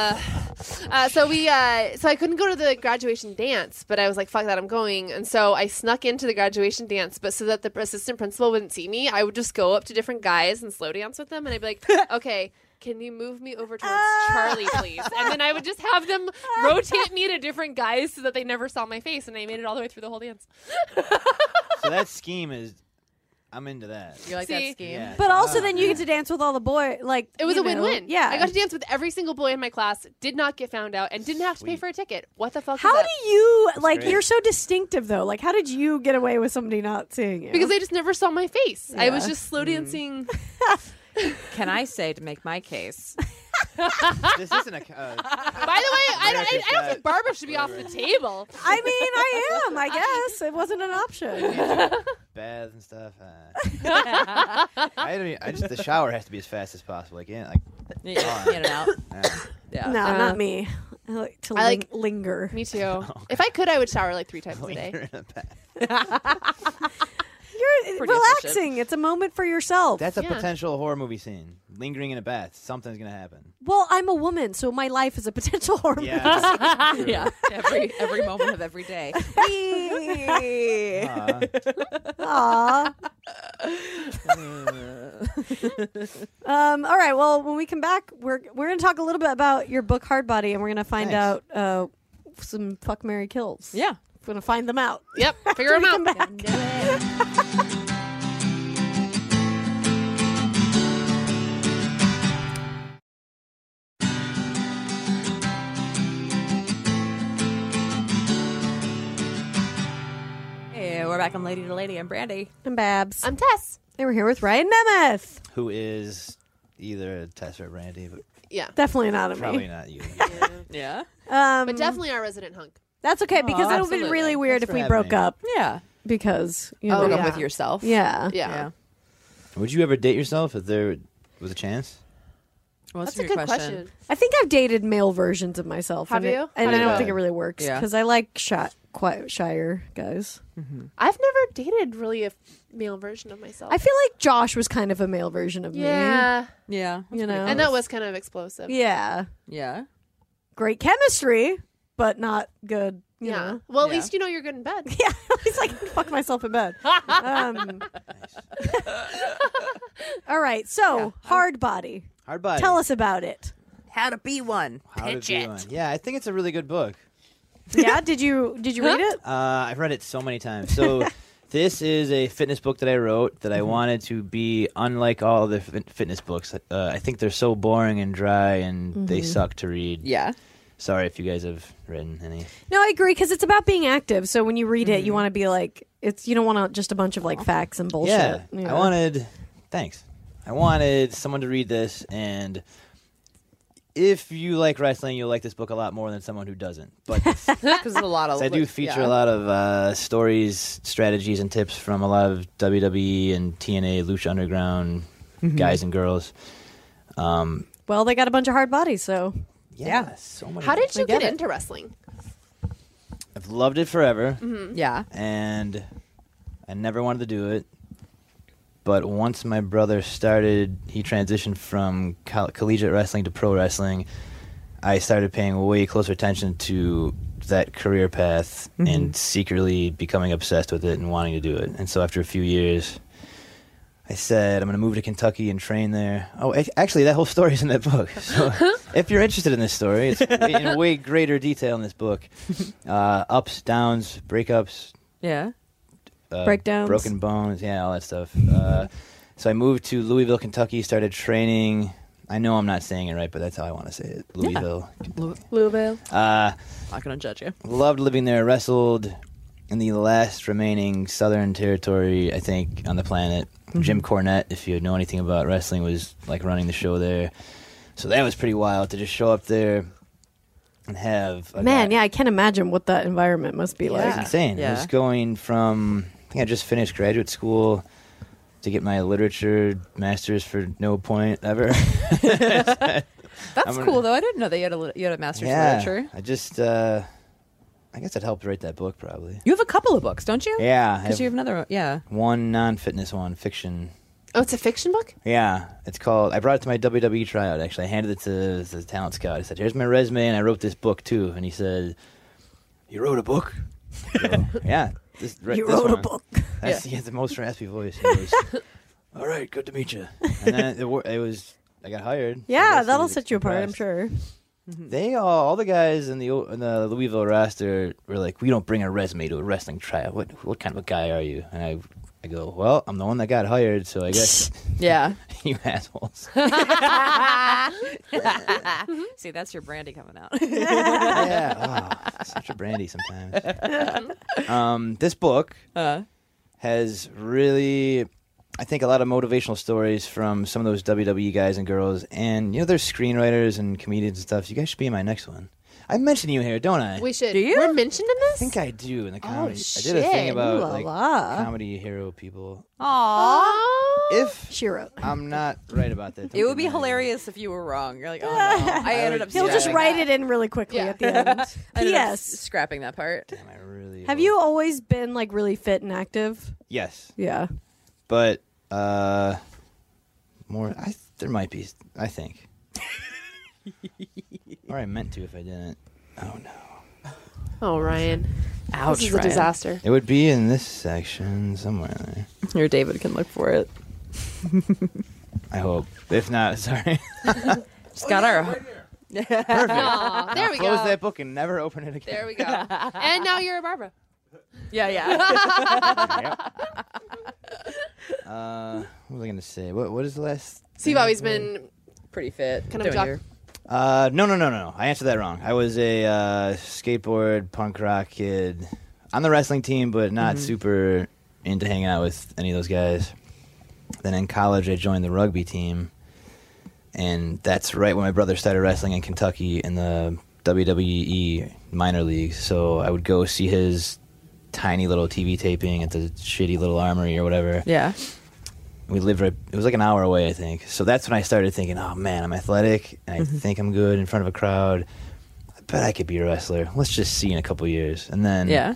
Speaker 6: So I couldn't go to the graduation dance, but I was like, fuck that, I'm going. And so I snuck into the graduation dance, but so that the assistant principal wouldn't see me, I would just go up to different guys and slow dance with them, and I'd be like, okay, can you move me over towards Charlie, please? And then I would just have them rotate me to different guys so that they never saw my face, and I made it all the way through the whole dance.
Speaker 8: so that scheme is, I'm into that.
Speaker 5: You like
Speaker 6: See?
Speaker 5: that scheme?
Speaker 8: Yeah.
Speaker 4: But also, then you get to dance with all the boys. Like,
Speaker 6: It was
Speaker 4: you
Speaker 6: a win-win.
Speaker 4: know, Yeah.
Speaker 6: I got to dance with every single boy in my class, did not get found out, and didn't have to pay
Speaker 8: Sweet.
Speaker 6: for a ticket. What the fuck is
Speaker 4: How
Speaker 6: that?
Speaker 4: do you like?
Speaker 8: great.
Speaker 4: You're so distinctive, though. Like, how did you get away with somebody not seeing you?
Speaker 6: Because they just never saw my face. I was
Speaker 4: Yeah.
Speaker 6: just slow dancing.
Speaker 5: Can I say to make my case?
Speaker 8: This isn't a.
Speaker 6: By the way, I don't think Barbara should be off the table.
Speaker 4: I mean, I am. I guess it wasn't an option.
Speaker 8: baths and stuff. I just the shower has to be as fast as possible. Like in
Speaker 5: In and out. Yeah.
Speaker 4: No, not me. I like to
Speaker 6: I like-
Speaker 4: linger.
Speaker 6: Me too. If I could, I would shower like 3 times a day.
Speaker 8: in a bath.
Speaker 4: You're
Speaker 5: Pretty
Speaker 4: relaxing. It's a moment for yourself.
Speaker 8: That's a
Speaker 6: Yeah.
Speaker 8: potential horror movie scene. Lingering in a bath. Something's gonna happen.
Speaker 4: Well, I'm a woman, so my life is a potential horror movie.
Speaker 8: Yeah.
Speaker 5: Yeah. Every moment of every day.
Speaker 8: Aw.
Speaker 4: Aw. All right. Well, when we come back, we're going to talk a little bit about your book, Hard Body, and we're going to find
Speaker 8: Thanks.
Speaker 4: out some fuck, marry, kills.
Speaker 5: Yeah.
Speaker 4: We're going to find them out.
Speaker 6: Yep, figure them
Speaker 4: Come
Speaker 6: out.
Speaker 4: back.
Speaker 5: Hey, we're back on Lady to Lady. I'm Brandy.
Speaker 4: I'm Babs.
Speaker 6: I'm Tess.
Speaker 4: And we're here with Ryan Nemeth.
Speaker 8: Who is either Tessa or Brandy, but
Speaker 6: Yeah,
Speaker 4: Definitely not a
Speaker 8: probably
Speaker 4: me.
Speaker 8: not you.
Speaker 5: Yeah.
Speaker 6: but definitely our resident hunk.
Speaker 4: That's okay, because it would have been
Speaker 5: absolutely.
Speaker 4: really weird
Speaker 8: Thanks
Speaker 4: if
Speaker 8: for
Speaker 4: we
Speaker 8: having
Speaker 4: broke
Speaker 8: me.
Speaker 4: up.
Speaker 5: Yeah.
Speaker 4: Because, you
Speaker 6: Oh,
Speaker 4: know.
Speaker 5: Broke
Speaker 6: yeah.
Speaker 5: up with yourself.
Speaker 4: Yeah.
Speaker 6: Yeah.
Speaker 8: Would you ever date yourself if there was a chance?
Speaker 5: What's
Speaker 6: That's a
Speaker 5: your
Speaker 6: good question.
Speaker 4: I think I've dated male versions of myself.
Speaker 6: Have
Speaker 4: and
Speaker 6: you?
Speaker 4: And
Speaker 6: How
Speaker 4: I
Speaker 6: do
Speaker 4: don't
Speaker 8: you-
Speaker 4: think it really works
Speaker 5: Yeah.
Speaker 4: because I like quite shyer guys.
Speaker 6: I've never dated really a male version of myself.
Speaker 4: I feel like Josh was kind of a male version of
Speaker 6: yeah,
Speaker 5: Yeah.
Speaker 4: me. You know?
Speaker 6: and that was kind of explosive.
Speaker 4: yeah.
Speaker 5: Yeah.
Speaker 4: Great chemistry, but not good. You
Speaker 6: Yeah.
Speaker 4: know?
Speaker 6: Well, at
Speaker 5: Yeah.
Speaker 6: least you know you're good in bed.
Speaker 4: Yeah. He's like, fuck myself in bed. All right. So, Hard Body.
Speaker 8: Hard Body.
Speaker 4: Tell us about it.
Speaker 5: How to be one.
Speaker 8: How to
Speaker 5: Pitch
Speaker 8: be
Speaker 5: it.
Speaker 8: one. Yeah, I think it's a really good book.
Speaker 4: Yeah. Did you read it?
Speaker 8: I've read it so many times. So this is a fitness book that I wrote that I wanted to be unlike all the fitness books. I think they're so boring and dry and they suck to read.
Speaker 5: Yeah.
Speaker 8: Sorry if you guys have written any.
Speaker 4: No, I agree because it's about being active. So when you read it, you want to be like, you don't want just a bunch of like facts and bullshit.
Speaker 8: Yeah,
Speaker 4: you know?
Speaker 8: I wanted someone to read this, and if you like wrestling, you'll like this book a lot more than someone who doesn't. But
Speaker 5: Because a lot of
Speaker 8: I do feature a lot of stories, strategies, and tips from a lot of WWE and TNA, Lucha Underground guys and girls.
Speaker 4: Well, they got a bunch of hard bodies, so
Speaker 8: Yeah, so many.
Speaker 6: How did you
Speaker 4: get
Speaker 6: get
Speaker 4: it.
Speaker 6: into wrestling?
Speaker 8: I've loved it forever,
Speaker 5: Yeah.
Speaker 8: and I never wanted to do it. But once my brother started, he transitioned from collegiate wrestling to pro wrestling. I started paying way closer attention to that career path and secretly becoming obsessed with it and wanting to do it. And so after a few years, I said I'm going to move to Kentucky and train there. Oh, actually, that whole story is in that book. So if you're interested in this story, it's in way greater detail in this book. Ups, downs, breakups,
Speaker 5: Yeah.
Speaker 4: Breakdowns.
Speaker 8: broken bones, yeah, all that stuff. So I moved to Louisville, Kentucky, started training. I know I'm not saying it right, but that's how I want to say it. Louisville.
Speaker 6: Louisville.
Speaker 5: Not gonna judge you.
Speaker 8: Loved living there. Wrestled in the last remaining Southern territory, I think, on the planet. Jim Cornette, if you know anything about wrestling, was like running the show there. So that was pretty wild to just show up there and have a
Speaker 4: Man,
Speaker 8: guy.
Speaker 4: yeah, I can't imagine what that environment must be
Speaker 8: It
Speaker 4: like.
Speaker 8: was insane.
Speaker 5: Yeah.
Speaker 8: It was going from, I think I just finished graduate school to get my literature master's for no point ever.
Speaker 5: That's
Speaker 8: gonna-
Speaker 5: cool though. I didn't know that you had a master's in
Speaker 8: Yeah,
Speaker 5: literature.
Speaker 8: I just, I guess it helped write that book probably.
Speaker 5: You have a couple of books, don't you?
Speaker 8: Yeah, I
Speaker 5: Because you
Speaker 8: have
Speaker 5: have another one. Yeah.
Speaker 8: one non-fitness one, fiction.
Speaker 6: Oh, it's a fiction book?
Speaker 8: Yeah, it's called. I brought it to my WWE tryout. Actually, I handed it to the talent scout. I said, "Here's my resume, and I wrote this book too." And he said, "You wrote a book?" I go, yeah,
Speaker 4: You wrote a book.
Speaker 8: That's, He has the most raspy voice. He goes, "All right, good to meet you." And then it was. I got hired. so I
Speaker 4: Yeah,
Speaker 8: guess he
Speaker 4: that'll
Speaker 8: was
Speaker 4: set you apart, I'm
Speaker 8: impressed.
Speaker 4: sure.
Speaker 8: They all the guys in the Louisville roster were like, "We don't bring a resume to a wrestling tryout. What kind of a guy are you?" And I go, "Well, I'm the one that got hired, so I guess
Speaker 5: Yeah.
Speaker 8: you assholes."
Speaker 5: See, that's your brandy coming out.
Speaker 8: Yeah, such a brandy sometimes. This book has really, I think, a lot of motivational stories from some of those WWE guys and girls, and there's screenwriters and comedians and stuff. You guys should be in my next one. I mentioned you here, don't I?
Speaker 6: We should.
Speaker 5: Do you?
Speaker 6: We're mentioned in
Speaker 8: I
Speaker 6: this?
Speaker 8: think I do in the comedy. I did a
Speaker 6: shit.
Speaker 8: thing about
Speaker 4: Ooh la
Speaker 8: like
Speaker 4: la.
Speaker 8: comedy hero people.
Speaker 5: Aww.
Speaker 8: If
Speaker 4: Shiro.
Speaker 8: I'm not right about that,
Speaker 5: It would be
Speaker 8: don't get mad at me.
Speaker 5: hilarious if you were wrong. You're like, oh no. I ended up
Speaker 4: He'll just
Speaker 5: scrapping
Speaker 4: write
Speaker 5: that.
Speaker 4: it in really quickly
Speaker 6: Yeah.
Speaker 4: at the end.
Speaker 5: I ended up
Speaker 4: P.S.
Speaker 5: scrapping that part.
Speaker 8: Damn, I really
Speaker 4: Have
Speaker 8: hope-
Speaker 4: you always been like really fit and active?
Speaker 8: Yes,
Speaker 4: Yeah.
Speaker 8: but more. There might be. I think. Or I meant to if I didn't. Oh no.
Speaker 6: Oh, Ryan.
Speaker 5: Ouch,
Speaker 6: This is a
Speaker 5: Ryan.
Speaker 6: disaster.
Speaker 8: It would be in this section somewhere in there.
Speaker 5: Your David can look for it.
Speaker 8: I hope. If not, sorry.
Speaker 5: Just got our.
Speaker 8: Perfect.
Speaker 6: Aw, there we
Speaker 8: Close
Speaker 6: go.
Speaker 8: that book and never open it again.
Speaker 6: There we go. And now you're a Barbara.
Speaker 5: Yeah.
Speaker 8: What was I going to say? What is the last?
Speaker 6: So you've always been
Speaker 5: Pretty fit.
Speaker 6: kind of
Speaker 5: Doing
Speaker 6: jock.
Speaker 5: your-
Speaker 8: No. I answered that wrong. I was a skateboard punk rock kid on the wrestling team, but not super into hanging out with any of those guys. Then in college, I joined the rugby team, and that's right when my brother started wrestling in Kentucky in the WWE minor leagues. So I would go see his tiny little TV taping at the shitty little armory or whatever.
Speaker 5: Yeah.
Speaker 8: We lived right, it was like an hour away, I think. So that's when I started thinking, oh man, I'm athletic and I think I'm good in front of a crowd. I bet I could be a wrestler. Let's just see in a couple years. And then
Speaker 5: Yeah.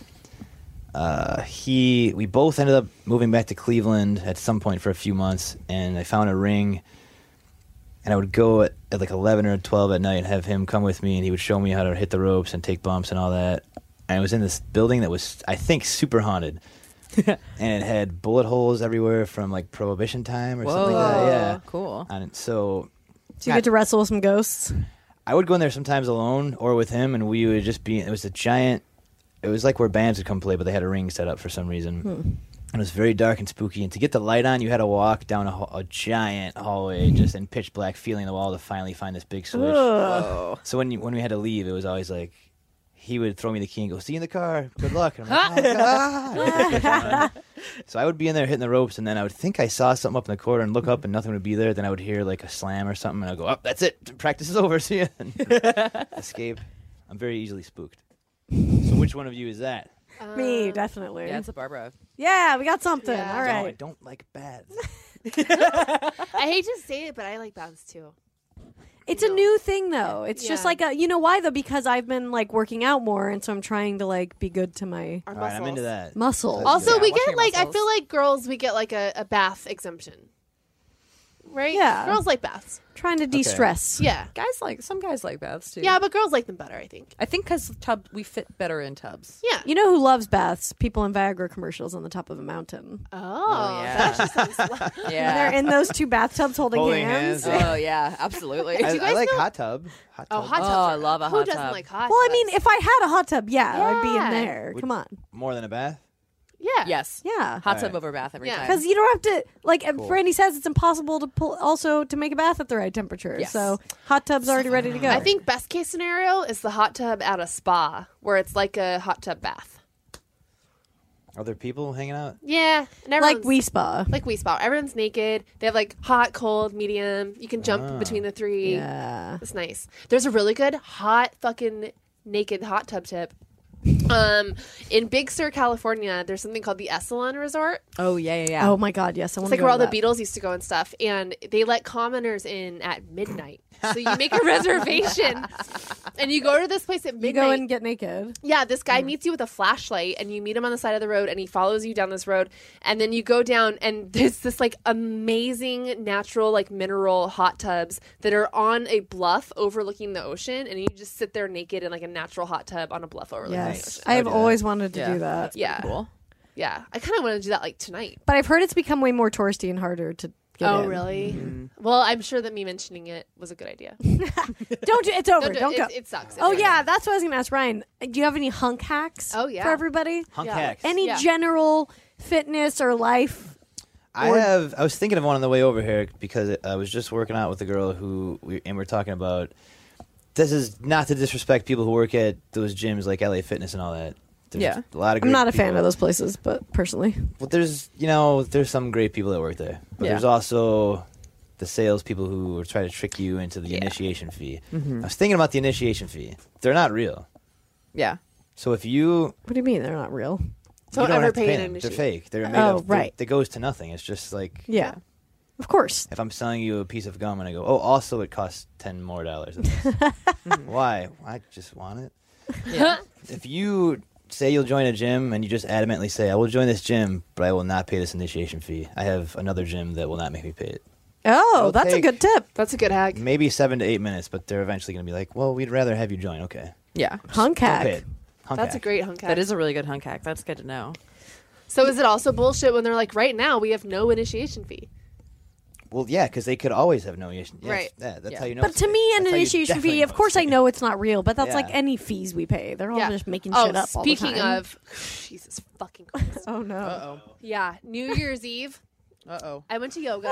Speaker 8: we both ended up moving back to Cleveland at some point for a few months, and I found a ring, and I would go at like 11 or 12 at night and have him come with me, and he would show me how to hit the ropes and take bumps and all that. And it was in this building that was, I think, super haunted. And it had bullet holes everywhere from like Prohibition time or something like that. Yeah.
Speaker 5: Cool.
Speaker 8: And so
Speaker 4: So you get to wrestle with some ghosts?
Speaker 8: I would go in there sometimes alone or with him, and we would just be. It was a giant. It was like where bands would come play, but they had a ring set up for some reason. And it was very dark and spooky. And to get the light on, you had to walk down a giant hallway, just in pitch black, feeling the wall to finally find this big switch.
Speaker 5: Oh.
Speaker 8: So when we had to leave, it was always like he would throw me the key and go, "See you in the car. Good luck." And I'm like, "Oh, God." So I would be in there hitting the ropes, and then I would think I saw something up in the corner and look up and nothing would be there. Then I would hear like a slam or something, and I'd go, "Oh, that's it. Practice is over. See ya." And escape. I'm very easily spooked. So which one of you is that?
Speaker 4: Me, definitely.
Speaker 5: Yeah, it's a Barbara.
Speaker 4: Yeah, we got something.
Speaker 6: Yeah.
Speaker 4: All
Speaker 8: No, I
Speaker 4: right.
Speaker 8: don't like baths.
Speaker 6: I hate to say it, but I like baths too.
Speaker 4: It's a new thing, though. It's just
Speaker 6: Yeah.
Speaker 4: like you know why though? Because I've been like working out more, and so I'm trying to like be good to my
Speaker 6: Our
Speaker 8: All right,
Speaker 6: muscles.
Speaker 8: I'm into that.
Speaker 4: muscles.
Speaker 8: That's
Speaker 6: Also,
Speaker 8: good.
Speaker 6: we
Speaker 5: watching
Speaker 6: get
Speaker 5: your
Speaker 6: like I
Speaker 5: muscles.
Speaker 6: feel like girls we get like a bath exemption. right?
Speaker 4: Yeah.
Speaker 6: Girls like baths.
Speaker 4: Trying to de-stress.
Speaker 6: Yeah.
Speaker 5: Some guys like baths too.
Speaker 6: Yeah, but girls like them better, I think.
Speaker 5: I think because we fit better in tubs.
Speaker 6: Yeah.
Speaker 4: You know who loves baths? People in Viagra commercials on the top of a mountain.
Speaker 6: Oh,
Speaker 5: yeah.
Speaker 6: that actually sounds
Speaker 4: They're in those two bathtubs holding hands.
Speaker 5: Oh yeah, absolutely.
Speaker 8: I,
Speaker 6: you guys
Speaker 8: like
Speaker 6: know-
Speaker 8: hot tub. Hot
Speaker 6: Oh,
Speaker 8: tub.
Speaker 6: hot tubs.
Speaker 5: Oh, I
Speaker 6: are-
Speaker 5: love a
Speaker 6: Who
Speaker 5: hot
Speaker 6: doesn't
Speaker 5: tub.
Speaker 6: like hot
Speaker 4: Well, I
Speaker 6: tubs?
Speaker 4: mean, if I had a hot tub, I'd be in
Speaker 6: Yeah.
Speaker 4: there. Come on.
Speaker 8: More than a bath.
Speaker 6: yeah.
Speaker 5: Yes.
Speaker 4: Yeah.
Speaker 5: Hot tub
Speaker 8: Alright.
Speaker 5: over bath every
Speaker 6: Yeah.
Speaker 5: time.
Speaker 4: Because you don't have to, like Brandy says, it's impossible to pull, also to make a bath at the right temperature.
Speaker 5: Yes.
Speaker 4: So hot tub's already ready to go.
Speaker 6: I think best case scenario is the hot tub at a spa where it's like a hot tub bath.
Speaker 8: Are there people hanging out?
Speaker 6: Yeah. And
Speaker 4: like
Speaker 6: everyone's-
Speaker 4: We Spa.
Speaker 6: Like We Spa. Everyone's naked. They have like hot, cold, medium. You can jump between the three.
Speaker 4: Yeah.
Speaker 6: It's nice. There's a really good hot fucking naked hot tub tip. In Big Sur, California, there's something called the Esalen Resort.
Speaker 5: Oh yeah.
Speaker 4: Oh my God, yes. I want
Speaker 6: It's
Speaker 4: to
Speaker 6: like
Speaker 4: go
Speaker 6: where all
Speaker 4: to
Speaker 6: the
Speaker 4: that.
Speaker 6: Beatles used to go and stuff. And they let commoners in at midnight. So you make a reservation and you go to this place at
Speaker 4: You
Speaker 6: midnight.
Speaker 4: go and get naked.
Speaker 6: Yeah, this guy meets you with a flashlight and you meet him on the side of the road and he follows you down this road and then you go down and there's this like amazing natural like mineral hot tubs that are on a bluff overlooking the ocean and you just sit there naked in like a natural hot tub on a bluff overlooking the
Speaker 4: Yes.
Speaker 6: ocean.
Speaker 4: I have
Speaker 8: do that.
Speaker 4: always wanted to do that.
Speaker 6: Yeah.
Speaker 5: Cool.
Speaker 6: Yeah. I kind of want to do that like tonight.
Speaker 4: But I've heard it's become way more touristy and harder to get in.
Speaker 6: Really? Well, I'm sure that me mentioning it was a good idea.
Speaker 4: Don't do It's over. Don't go.
Speaker 6: It sucks.
Speaker 4: Oh, yeah. That's what I was going to ask Ryan. Do you have any hunk hacks
Speaker 6: Oh, yeah.
Speaker 4: for everybody?
Speaker 8: Hunk
Speaker 6: Yeah.
Speaker 8: hacks.
Speaker 4: Any
Speaker 6: Yeah.
Speaker 4: general fitness or life?
Speaker 8: I was thinking of one on the way over here because I was just working out with a girl we're talking about. This is not to disrespect people who work at those gyms like LA Fitness and all that. There's
Speaker 5: Yeah.
Speaker 8: a lot of.
Speaker 4: I'm
Speaker 8: great
Speaker 4: not a fan
Speaker 8: people.
Speaker 4: of those places, but personally.
Speaker 8: Well, there's some great people that work there, but
Speaker 5: Yeah.
Speaker 8: there's also the salespeople who try to trick you into the initiation fee. I was thinking about the initiation fee. They're not real.
Speaker 5: Yeah.
Speaker 8: So if you
Speaker 4: What do you mean they're not real?
Speaker 6: Don't
Speaker 8: you don't
Speaker 6: ever
Speaker 8: have to
Speaker 6: pay
Speaker 8: pay
Speaker 6: an
Speaker 8: them. They're
Speaker 6: initiation.
Speaker 8: fake. They're made
Speaker 4: Oh,
Speaker 8: of.
Speaker 4: right.
Speaker 8: It goes to nothing. It's just like
Speaker 4: Yeah. Of course.
Speaker 8: if I'm selling you a piece of gum and I go, oh, also it costs $10 more. Why? I just want it.
Speaker 5: Yeah.
Speaker 8: If you say you'll join a gym and you just adamantly say, I will join this gym, but I will not pay this initiation fee. I have another gym that will not make me pay it.
Speaker 4: Oh,
Speaker 8: I'll
Speaker 4: that's a
Speaker 8: take-
Speaker 4: good tip.
Speaker 6: That's a good hack.
Speaker 8: Maybe 7 to 8 minutes, but they're eventually going to be like, well, we'd rather have you join. Okay.
Speaker 5: Yeah.
Speaker 4: Hunk
Speaker 8: Don't
Speaker 4: hack.
Speaker 8: pay it. Hunk
Speaker 6: That's a
Speaker 8: hack.
Speaker 6: great hunk hack.
Speaker 5: That is a really good hunk hack. That's good to know.
Speaker 6: So is it also bullshit when they're like, right now we have no initiation fee?
Speaker 8: Well, yeah, because they could always have no initiation. Yes,
Speaker 6: Right.
Speaker 8: Yeah, that's
Speaker 5: Yeah.
Speaker 8: how you know.
Speaker 4: But
Speaker 8: it's
Speaker 4: to
Speaker 8: fake.
Speaker 4: me, an
Speaker 8: That's how you
Speaker 4: initiation
Speaker 8: definitely
Speaker 4: fee,
Speaker 8: know
Speaker 4: of course
Speaker 8: it's
Speaker 4: I
Speaker 8: fake.
Speaker 4: know it's not real, but that's like
Speaker 8: Yeah.
Speaker 4: any fees we pay. They're all
Speaker 6: Yeah.
Speaker 4: just making
Speaker 6: Oh,
Speaker 4: shit up all the
Speaker 6: speaking
Speaker 4: time.
Speaker 6: of, Jesus fucking Christ.
Speaker 4: Oh, no.
Speaker 5: Uh
Speaker 6: Yeah, New Year's Eve,
Speaker 5: oh. Uh oh.
Speaker 6: I went to yoga.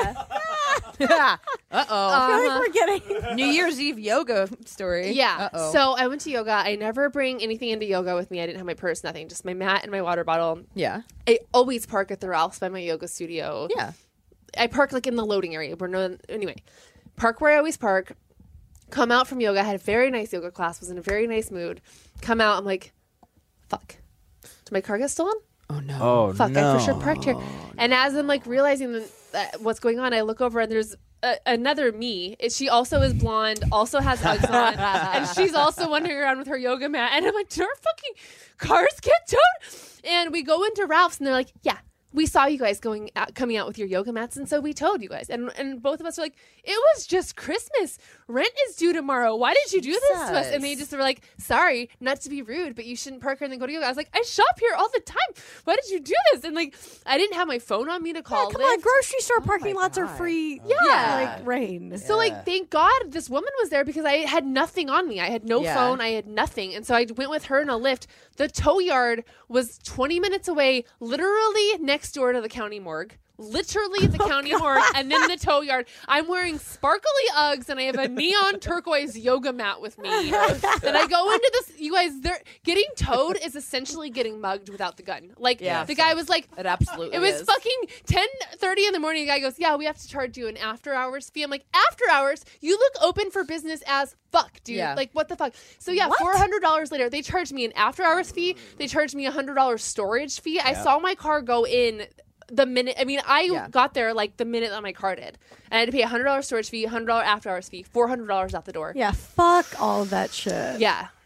Speaker 5: Uh oh.
Speaker 4: I feel like we're getting...
Speaker 5: New Year's Eve yoga story.
Speaker 6: Yeah.
Speaker 5: Uh-oh.
Speaker 6: So I went to yoga. I never bring anything into yoga with me. I didn't have my purse, nothing. Just my mat and my water bottle.
Speaker 5: Yeah.
Speaker 6: I always park at the Ralph's by my yoga studio.
Speaker 5: Yeah.
Speaker 6: I park like in the loading area. Anyway, park where I always park. Come out from yoga. I had a very nice yoga class. Was in a very nice mood. Come out. I'm like, fuck. Did my car get stolen?
Speaker 5: Oh no.
Speaker 8: Oh,
Speaker 6: Fuck,
Speaker 8: no.
Speaker 6: I for sure parked here. And as I'm like realizing what's going on, I look over and there's another me. She also is blonde, also has Uggs on, and she's also wandering around with her yoga mat. And I'm like, did our fucking cars get towed? And we go into Ralph's and they're like, yeah, we saw you guys coming out with your yoga mats, and so we towed you guys. And both of us are like, it was just Christmas. Rent is due tomorrow. Why did you do this to us? And they just were like, sorry, not to be rude, but you shouldn't park here and then go to yoga. I was like, I shop here all the time. Why did you do this? And like, I didn't have my phone on me to call.
Speaker 4: Come on,
Speaker 6: Lyft.
Speaker 4: grocery store parking lots are
Speaker 5: God.
Speaker 4: free.
Speaker 6: Yeah.
Speaker 4: Like rain.
Speaker 6: So like, thank God this woman was there because I had nothing on me. I had no
Speaker 5: Yeah.
Speaker 6: phone. I had nothing. And so I went with her in a Lyft. The tow yard was 20 minutes away, literally next door to the county morgue. Literally the county morgue and then the tow yard. I'm wearing sparkly Uggs and I have a neon turquoise yoga mat with me. And I go into this, you guys, getting towed is essentially getting mugged without the gun. Like
Speaker 5: Yeah.
Speaker 6: the guy was like,
Speaker 5: It absolutely
Speaker 6: it was
Speaker 5: is.
Speaker 6: fucking 10:30 in the morning. The guy goes, yeah, we have to charge you an after hours fee. I'm like, after hours? You look open for business as fuck, dude.
Speaker 5: Yeah.
Speaker 6: Like, what the fuck? So yeah, $400 later, they charged me an after hours fee. They charged me $100 storage fee. I saw my car go in the minute. I mean, I got there like the minute that my car did. And I had to pay $100 storage fee, $100 after hours fee, $400 out the door.
Speaker 4: Yeah, fuck all of that shit.
Speaker 6: Yeah.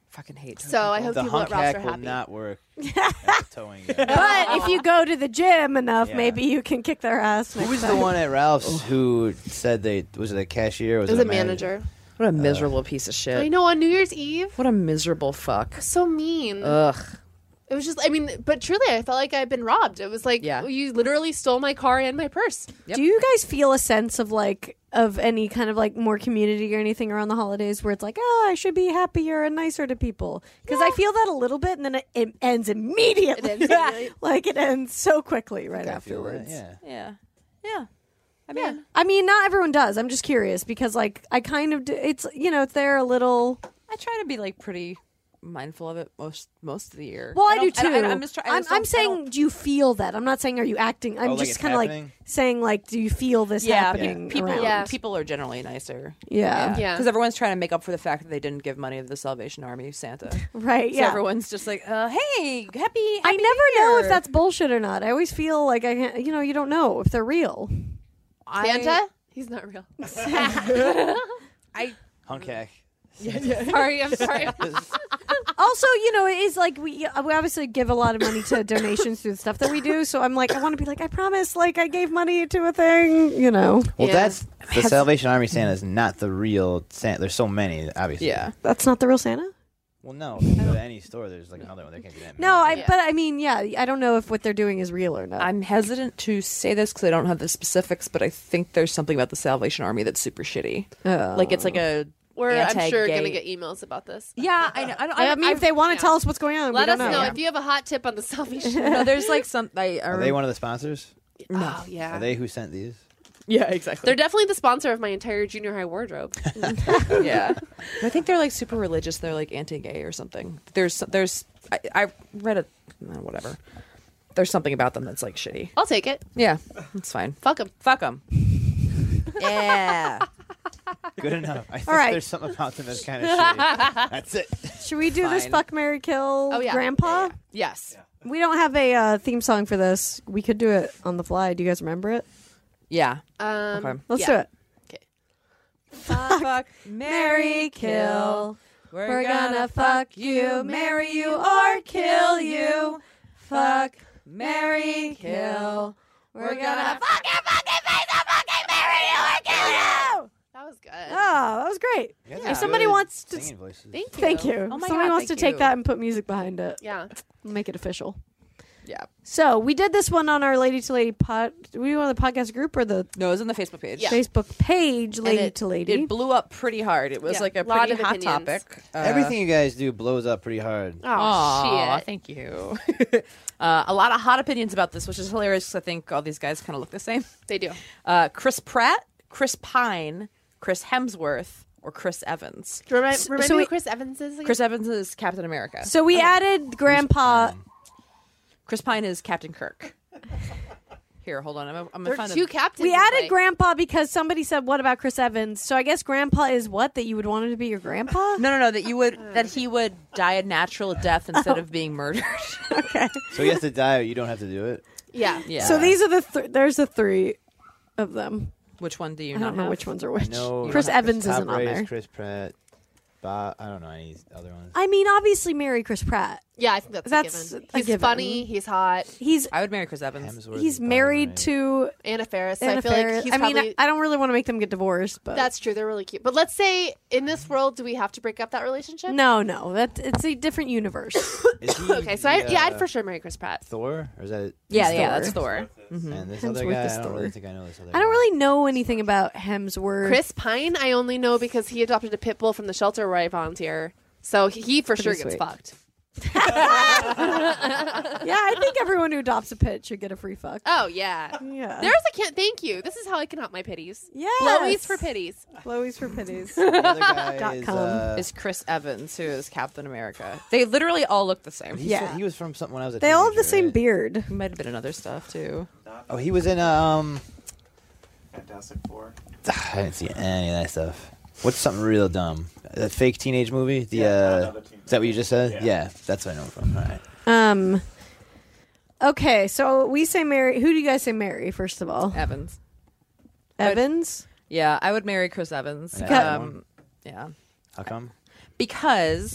Speaker 5: Fucking hate.
Speaker 6: So I hope
Speaker 8: The
Speaker 6: people
Speaker 8: hunk
Speaker 6: at Ralph's
Speaker 8: hack
Speaker 6: are
Speaker 8: will
Speaker 6: happy.
Speaker 8: not work at towing.
Speaker 4: But if you go to the gym enough,
Speaker 8: Yeah.
Speaker 4: maybe you can kick their ass.
Speaker 8: Who
Speaker 4: next
Speaker 8: was the
Speaker 4: time.
Speaker 8: one at Ralph's who said was it a cashier? Or
Speaker 6: It was a manager.
Speaker 5: What a miserable piece of shit.
Speaker 6: I know, on New Year's Eve.
Speaker 5: What a miserable fuck.
Speaker 6: So mean.
Speaker 5: Ugh.
Speaker 6: It was just, I mean, but truly, I felt like I'd been robbed. It was like,
Speaker 5: Yeah.
Speaker 6: you literally stole my car and my purse.
Speaker 5: Yep.
Speaker 4: Do you guys feel a sense of of any kind of more community or anything around the holidays where it's like, oh, I should be happier and nicer to people? Because I feel that a little bit, and then it ends immediately.
Speaker 6: It ends immediately.
Speaker 4: Like it ends so quickly right
Speaker 8: I feel that,
Speaker 4: afterwards.
Speaker 8: yeah.
Speaker 5: Yeah. Yeah. I mean,
Speaker 4: I mean, not everyone does. I'm just curious because I kind of do, it's it's there a little.
Speaker 5: I try to be pretty mindful of it most of the year.
Speaker 4: Well, I do
Speaker 5: don't-
Speaker 4: too.
Speaker 5: I'm just trying.
Speaker 4: I'm saying, do you feel that? I'm not saying, are you acting? I'm
Speaker 8: Oh, like
Speaker 4: just
Speaker 8: it's
Speaker 4: kind of
Speaker 8: happening?
Speaker 4: saying, do you feel this happening?
Speaker 5: People.
Speaker 4: around?
Speaker 6: Yeah.
Speaker 5: People are generally nicer.
Speaker 4: Yeah.
Speaker 6: Yeah.
Speaker 5: Because everyone's trying to make up for the fact that they didn't give money to the Salvation Army Santa.
Speaker 4: Right.
Speaker 5: So
Speaker 4: Yeah.
Speaker 5: everyone's just like, hey, happy.
Speaker 4: I
Speaker 5: New
Speaker 4: never know
Speaker 5: Year.
Speaker 4: if that's bullshit or not. I always feel like I can't, you don't know if they're real.
Speaker 6: Santa? He's not real.
Speaker 8: Hunk hack.
Speaker 6: Sorry, I'm sorry.
Speaker 4: Also, it is we obviously give a lot of money to donations through the stuff that we do. So I'm I want to be I promise, I gave money to a thing,
Speaker 8: Well,
Speaker 6: Yeah.
Speaker 8: that's the Salvation Army Santa is not the real Santa. There's so many, obviously.
Speaker 5: Yeah.
Speaker 4: That's not the real Santa?
Speaker 8: Well, no. If you go to any store, there's another one. There can't be that many.
Speaker 4: No,
Speaker 6: Yeah.
Speaker 4: but I mean, yeah, I don't know if what they're doing is real or not.
Speaker 5: I'm hesitant to say this because I don't have the specifics, but I think there's something about the Salvation Army that's super shitty. It's like a.
Speaker 6: We're, I'm sure,
Speaker 5: anti-gay-
Speaker 6: going to get emails about this.
Speaker 5: Yeah, I know.
Speaker 4: I mean, if they want to tell us what's going on,
Speaker 6: Let
Speaker 4: we
Speaker 6: us
Speaker 4: don't
Speaker 6: know
Speaker 4: know.
Speaker 6: if you have a hot tip on the Salvation.
Speaker 5: no, there's some.
Speaker 8: Are they one of the sponsors?
Speaker 6: Oh, yeah.
Speaker 8: Are they who sent these?
Speaker 5: Yeah, exactly.
Speaker 6: They're definitely the sponsor of my entire junior high wardrobe.
Speaker 5: Yeah, I think they're super religious. They're anti-gay or something. I read it. Whatever. There's something about them that's shitty.
Speaker 6: I'll take it.
Speaker 5: Yeah, it's fine.
Speaker 6: Fuck them.
Speaker 5: Fuck them. Yeah.
Speaker 8: Good enough. I think
Speaker 4: All right.
Speaker 8: there's something about them that's kind of shitty. That's it.
Speaker 4: Should we do this
Speaker 5: Fine.
Speaker 4: fuck, marry, kill
Speaker 6: Oh, yeah.
Speaker 4: grandpa?
Speaker 5: Yes.
Speaker 4: We don't have a theme song for this. We could do it on the fly. Do you guys remember it?
Speaker 5: Yeah.
Speaker 6: Okay.
Speaker 4: Let's do it.
Speaker 5: Fuck,
Speaker 4: Marry, kill. We're gonna fuck you, marry you, or kill you. Fuck, marry, kill. We're gonna fuck your fucking face and fucking marry you or kill you.
Speaker 6: That was good.
Speaker 4: Oh, that was great.
Speaker 8: You guys
Speaker 4: If
Speaker 8: have
Speaker 4: somebody
Speaker 8: good
Speaker 4: wants to,
Speaker 8: singing voices.
Speaker 6: Thank you.
Speaker 4: thank you.
Speaker 5: Oh my
Speaker 4: Somebody
Speaker 5: God,
Speaker 4: wants to
Speaker 5: thank
Speaker 4: take
Speaker 5: you.
Speaker 4: that and put music behind it.
Speaker 6: Yeah.
Speaker 4: Make it official.
Speaker 5: Yeah.
Speaker 4: So we did this one on our Lady to Lady pod. We on the podcast group or the
Speaker 5: No, it was on the Facebook page.
Speaker 6: Yeah.
Speaker 4: Facebook page, Lady
Speaker 5: it,
Speaker 4: to Lady.
Speaker 5: It blew up pretty hard. It was
Speaker 6: Yeah,
Speaker 5: a
Speaker 6: lot
Speaker 5: pretty
Speaker 6: of
Speaker 5: hot
Speaker 6: opinions.
Speaker 5: topic.
Speaker 8: Everything you guys do blows up pretty hard.
Speaker 6: Oh,
Speaker 5: Aw,
Speaker 6: shit.
Speaker 5: thank you. A lot of hot opinions about this, which is hilarious because I think all these guys kind of look the same.
Speaker 6: They do.
Speaker 5: Chris Pratt, Chris Pine, Chris Hemsworth, or Chris Evans.
Speaker 6: Remind
Speaker 4: so
Speaker 6: me
Speaker 4: we-
Speaker 6: who Chris Evans is again?
Speaker 5: Chris Evans is Captain America.
Speaker 4: So we added Grandpa.
Speaker 5: Chris Pine is Captain Kirk. Here, hold on. I'm
Speaker 6: There
Speaker 5: gonna
Speaker 6: are
Speaker 5: find
Speaker 6: two
Speaker 5: a-
Speaker 6: captains.
Speaker 4: We
Speaker 6: in
Speaker 4: added
Speaker 6: play.
Speaker 4: Grandpa because somebody said, "What about Chris Evans?" So I guess Grandpa is what that you would want him to be your grandpa.
Speaker 5: No, that he would die a natural death instead of being murdered.
Speaker 4: Okay.
Speaker 8: So he has to die, but you don't have to do it.
Speaker 6: Yeah.
Speaker 5: Yeah.
Speaker 4: So these are there's the three of them.
Speaker 5: Which one do you
Speaker 4: I
Speaker 5: not
Speaker 4: don't know
Speaker 5: have?
Speaker 4: which ones are
Speaker 8: I
Speaker 4: which.
Speaker 8: know
Speaker 4: Chris Evans
Speaker 8: Tom
Speaker 4: isn't on
Speaker 8: Brady's
Speaker 4: there.
Speaker 8: Chris Pratt. Bob, I don't know any other ones.
Speaker 4: I mean, obviously, marry Chris Pratt.
Speaker 6: Yeah, I think that's,
Speaker 4: That's
Speaker 6: a given.
Speaker 4: a
Speaker 6: He's
Speaker 4: given.
Speaker 6: funny. He's hot.
Speaker 4: He's
Speaker 5: I would marry Chris Evans.
Speaker 8: Hemsworth
Speaker 4: he's
Speaker 8: is
Speaker 4: married
Speaker 8: probably-
Speaker 4: to
Speaker 6: Anna Faris. So
Speaker 4: Anna
Speaker 6: I feel
Speaker 4: Faris.
Speaker 6: like he's
Speaker 4: I mean,
Speaker 6: probably.
Speaker 4: I don't really want to make them get divorced, but
Speaker 6: That's true. They're really cute. But let's say in this world, do we have to break up that relationship?
Speaker 4: no, it's a different universe.
Speaker 8: Is he
Speaker 6: Okay, so I'd for sure marry Chris Pratt.
Speaker 8: Thor, or is that?
Speaker 5: Yeah,
Speaker 4: Thor.
Speaker 5: that's Thor.
Speaker 8: And this
Speaker 4: Hemsworth
Speaker 8: other guy,
Speaker 4: is
Speaker 8: I don't
Speaker 4: Thor.
Speaker 8: really think I know this other.
Speaker 4: I don't
Speaker 8: guy.
Speaker 4: really know anything about Hemsworth.
Speaker 6: Chris Pine, I only know because he adopted a pit bull from the shelter where I volunteer. So he for sure gets
Speaker 4: sweet.
Speaker 6: fucked.
Speaker 4: Yeah, I think everyone who adopts a pet should get a free fuck.
Speaker 6: Oh yeah.
Speaker 4: Yeah.
Speaker 6: There's a can't. Thank you. This is how I can help my pitties.
Speaker 4: Yes.
Speaker 6: Blowies for pitties.
Speaker 4: Blowies for pitties.
Speaker 8: The other guy is,
Speaker 4: .com.
Speaker 5: Is Chris Evans, who is Captain America. They literally all look the same.
Speaker 4: Yeah.
Speaker 8: he was from something when I was a
Speaker 4: They all have the
Speaker 8: teenager,
Speaker 4: same
Speaker 8: right?
Speaker 4: beard.
Speaker 5: He might have been in other stuff too.
Speaker 8: Oh, he was in
Speaker 1: Fantastic Four.
Speaker 8: I didn't see any of that stuff. What's something real dumb? That fake teenage movie? The
Speaker 1: Another Teen
Speaker 8: is that what you just said?
Speaker 1: Yeah.
Speaker 8: Yeah, that's what I know him from. All right.
Speaker 4: Okay, so we say marry. Who do you guys say marry? First of all,
Speaker 5: Evans.
Speaker 4: Evans.
Speaker 5: Yeah, I would marry Chris Evans.
Speaker 8: And that one?
Speaker 5: Yeah,
Speaker 8: How come?
Speaker 5: because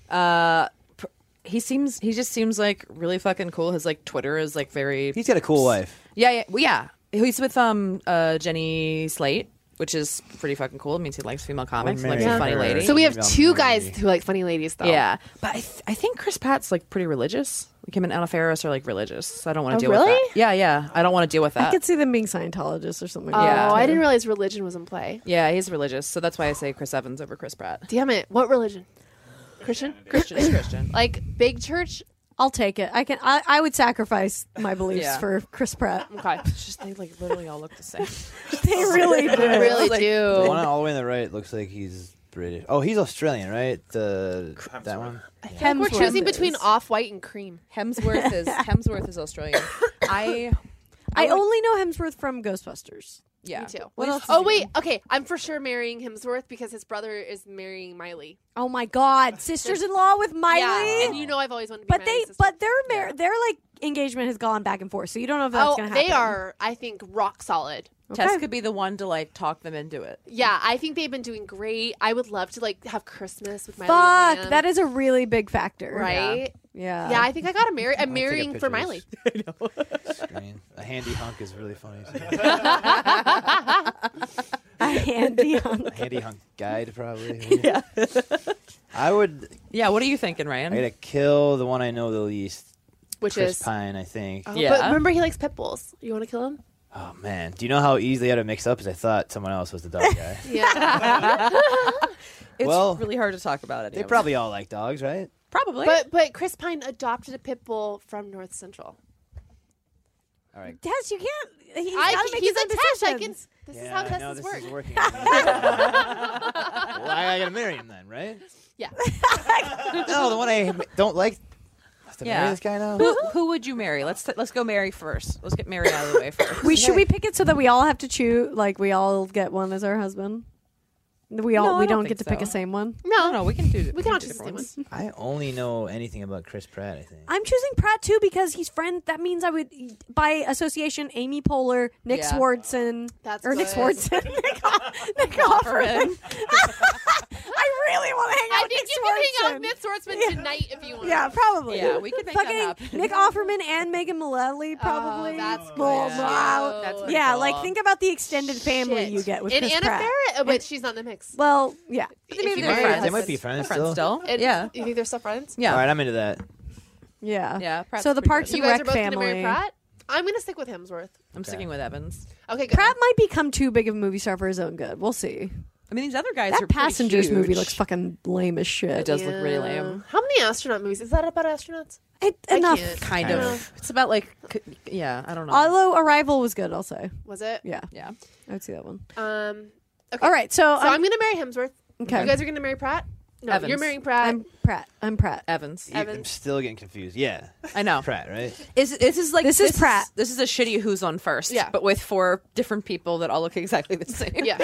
Speaker 5: He just seems like really fucking cool. His like Twitter is like very.
Speaker 8: He's got a cool wife.
Speaker 5: Yeah. He's with Jenny Slate, which is pretty fucking cool. It means he likes female comics. He likes a funny lady.
Speaker 6: So we have
Speaker 8: Maybe I'll
Speaker 6: two
Speaker 8: marry
Speaker 6: guys
Speaker 8: you.
Speaker 6: who like funny ladies, though.
Speaker 5: Yeah, but I think Chris Pratt's like pretty religious. Like him and Anna Faris are like religious, so I don't want
Speaker 6: Oh,
Speaker 5: to deal
Speaker 6: really?
Speaker 5: with that. Yeah, I don't want to deal with
Speaker 4: I
Speaker 5: that.
Speaker 4: could see them being Scientologists or something.
Speaker 6: Oh,
Speaker 4: like that,
Speaker 6: I
Speaker 4: too.
Speaker 6: didn't realize religion was in play.
Speaker 5: Yeah, he's religious, so that's why I say Chris Evans over Chris Pratt.
Speaker 6: Damn it! What religion? Christian?
Speaker 5: Christian.
Speaker 6: Like big church?
Speaker 4: I'll take it. I would sacrifice my beliefs
Speaker 5: Yeah.
Speaker 4: for Chris Pratt.
Speaker 6: Okay.
Speaker 5: It's just they like literally all look the same.
Speaker 4: They really do.
Speaker 6: I really
Speaker 8: The
Speaker 6: do.
Speaker 8: one all the way on the right looks like he's British. Oh, he's Australian, right? That one.
Speaker 6: We're
Speaker 4: Hemsworth
Speaker 6: choosing between
Speaker 4: is.
Speaker 6: off-white and cream.
Speaker 5: Hemsworth is Australian.
Speaker 4: I only know Hemsworth from Ghostbusters.
Speaker 5: Yeah.
Speaker 6: Me too.
Speaker 4: What else?
Speaker 6: Oh wait, okay. I'm for sure marrying Hemsworth because his brother is marrying Miley.
Speaker 4: Oh my God, sisters-in-law with Miley.
Speaker 6: Yeah, and you know I've always wanted to be
Speaker 4: but
Speaker 6: Miley's sister.
Speaker 4: their like engagement has gone back and forth, so you don't know if that's gonna happen.
Speaker 6: they are, I think, rock solid.
Speaker 5: Tess could be the one to like talk them into it.
Speaker 6: Yeah, I think they've been doing great. I would love to like have Christmas with Miley.
Speaker 4: Fuck,
Speaker 6: and Liam,
Speaker 4: that is a really big factor,
Speaker 6: right.
Speaker 4: Yeah.
Speaker 6: Yeah, I think I gotta marry. I'm
Speaker 8: I'll take a
Speaker 6: marrying
Speaker 8: picture
Speaker 6: for
Speaker 8: of
Speaker 6: Miley.
Speaker 8: this screen. A handy hunk is really funny.
Speaker 4: A handy hunk.
Speaker 8: A handy hunk guide, probably. Yeah. I would.
Speaker 5: Yeah, what are you thinking, Ryan?
Speaker 8: I gotta kill the one I know the least.
Speaker 6: Which
Speaker 8: Chris
Speaker 6: is
Speaker 8: Pine, I think.
Speaker 6: Oh,
Speaker 5: Yeah.
Speaker 6: But remember, he likes pit bulls. You want to kill him?
Speaker 8: Oh man, do you know how easily I had it mixed up? Is I thought someone else was the dog guy.
Speaker 6: Yeah.
Speaker 5: It's
Speaker 8: Well,
Speaker 5: really hard to talk about it.
Speaker 8: They probably all like dogs, right?
Speaker 5: probably.
Speaker 6: but Chris Pine adopted a pit bull from North Central.
Speaker 8: All right.
Speaker 4: Tess, you can't. He's gotta make
Speaker 6: He's
Speaker 4: his own
Speaker 6: attached.
Speaker 4: decisions.
Speaker 6: This is how
Speaker 8: I know
Speaker 6: tests
Speaker 8: this
Speaker 6: work.
Speaker 8: is working. Well, I gotta marry him then, right?
Speaker 6: Yeah.
Speaker 8: No, the one I don't like. I have to
Speaker 5: Yeah.
Speaker 8: marry this guy now.
Speaker 5: who would you marry? Let's go Mary first. Let's get Mary out of the way first.
Speaker 4: Should we pick it so that we all have to choose? Like we all get one as our husband. We
Speaker 5: No, I
Speaker 4: we
Speaker 5: don't
Speaker 4: don't get to
Speaker 5: think
Speaker 4: pick
Speaker 5: so.
Speaker 4: the same one.
Speaker 5: No, we can do.
Speaker 6: We can all
Speaker 5: do
Speaker 6: choose the
Speaker 5: different
Speaker 6: same
Speaker 5: ones.
Speaker 8: I only know anything about Chris Pratt. I think.
Speaker 4: I'm choosing Pratt too because he's friend. That means I would, by association, Amy Poehler, Nick
Speaker 5: Yeah.
Speaker 4: Swardson,
Speaker 6: That's
Speaker 4: or Nick
Speaker 6: good.
Speaker 4: Swardson, Nick Offerman. I really want to hang out
Speaker 6: I
Speaker 4: with
Speaker 6: think
Speaker 4: Nick
Speaker 6: you can hang out
Speaker 4: Swardson.
Speaker 6: with Miss Swordsman tonight if you want.
Speaker 4: Yeah, probably.
Speaker 5: Yeah, we could make that
Speaker 4: Fucking
Speaker 5: happen.
Speaker 4: Nick Offerman and Megan Mullally, probably.
Speaker 6: that's
Speaker 4: Well,
Speaker 6: good.
Speaker 4: wow.
Speaker 6: That's pretty
Speaker 4: yeah,
Speaker 6: cool.
Speaker 4: like think about the extended family
Speaker 6: Shit.
Speaker 4: you get with
Speaker 6: and
Speaker 4: Chris
Speaker 6: Anna
Speaker 4: Pratt.
Speaker 6: Faris, but she's not in the mix.
Speaker 4: Well, yeah.
Speaker 6: If
Speaker 5: Maybe
Speaker 6: you
Speaker 5: they're
Speaker 6: marry
Speaker 5: friends.
Speaker 8: They might
Speaker 6: husband.
Speaker 8: be friends
Speaker 5: Friends still.
Speaker 6: And
Speaker 5: Yeah.
Speaker 6: You think they're still friends?
Speaker 5: Yeah.
Speaker 8: All right, I'm into that.
Speaker 4: Yeah.
Speaker 5: Yeah, Pratt's
Speaker 4: So the
Speaker 5: pretty
Speaker 4: Parks
Speaker 5: good.
Speaker 6: You
Speaker 4: and
Speaker 6: guys
Speaker 4: Rec
Speaker 6: are both
Speaker 4: family.
Speaker 6: gonna marry Pratt? I'm gonna stick with Hemsworth.
Speaker 5: I'm sticking with Evans.
Speaker 6: Okay, good.
Speaker 4: Pratt might become too big of a movie star for his own good. We'll see.
Speaker 5: I mean, these other guys are
Speaker 4: That
Speaker 5: pretty
Speaker 4: Passengers
Speaker 5: huge.
Speaker 4: movie looks fucking lame as shit.
Speaker 5: It does look really lame.
Speaker 6: How many astronaut movies? Is that about astronauts?
Speaker 4: Enough.
Speaker 6: can't.
Speaker 5: Kind
Speaker 8: Kind
Speaker 5: of.
Speaker 8: of.
Speaker 5: It's about like, yeah, I don't know.
Speaker 4: Although Arrival was good, I'll say.
Speaker 6: Was it?
Speaker 4: Yeah,
Speaker 5: yeah.
Speaker 4: I would see that one.
Speaker 6: Okay.
Speaker 4: All right, so,
Speaker 6: So I'm gonna marry Hemsworth.
Speaker 4: okay.
Speaker 6: You guys are gonna marry Pratt? No,
Speaker 5: Evans.
Speaker 6: you're marrying Pratt.
Speaker 4: I'm Pratt. I'm Pratt.
Speaker 5: Evans.
Speaker 8: I'm
Speaker 6: Evans.
Speaker 8: still getting confused. Yeah,
Speaker 5: I know.
Speaker 8: Pratt, right?
Speaker 5: This is like
Speaker 4: This is Pratt.
Speaker 5: This is a shitty Who's on First.
Speaker 6: Yeah.
Speaker 5: But with 4 different people that all look exactly the same.
Speaker 6: Yeah.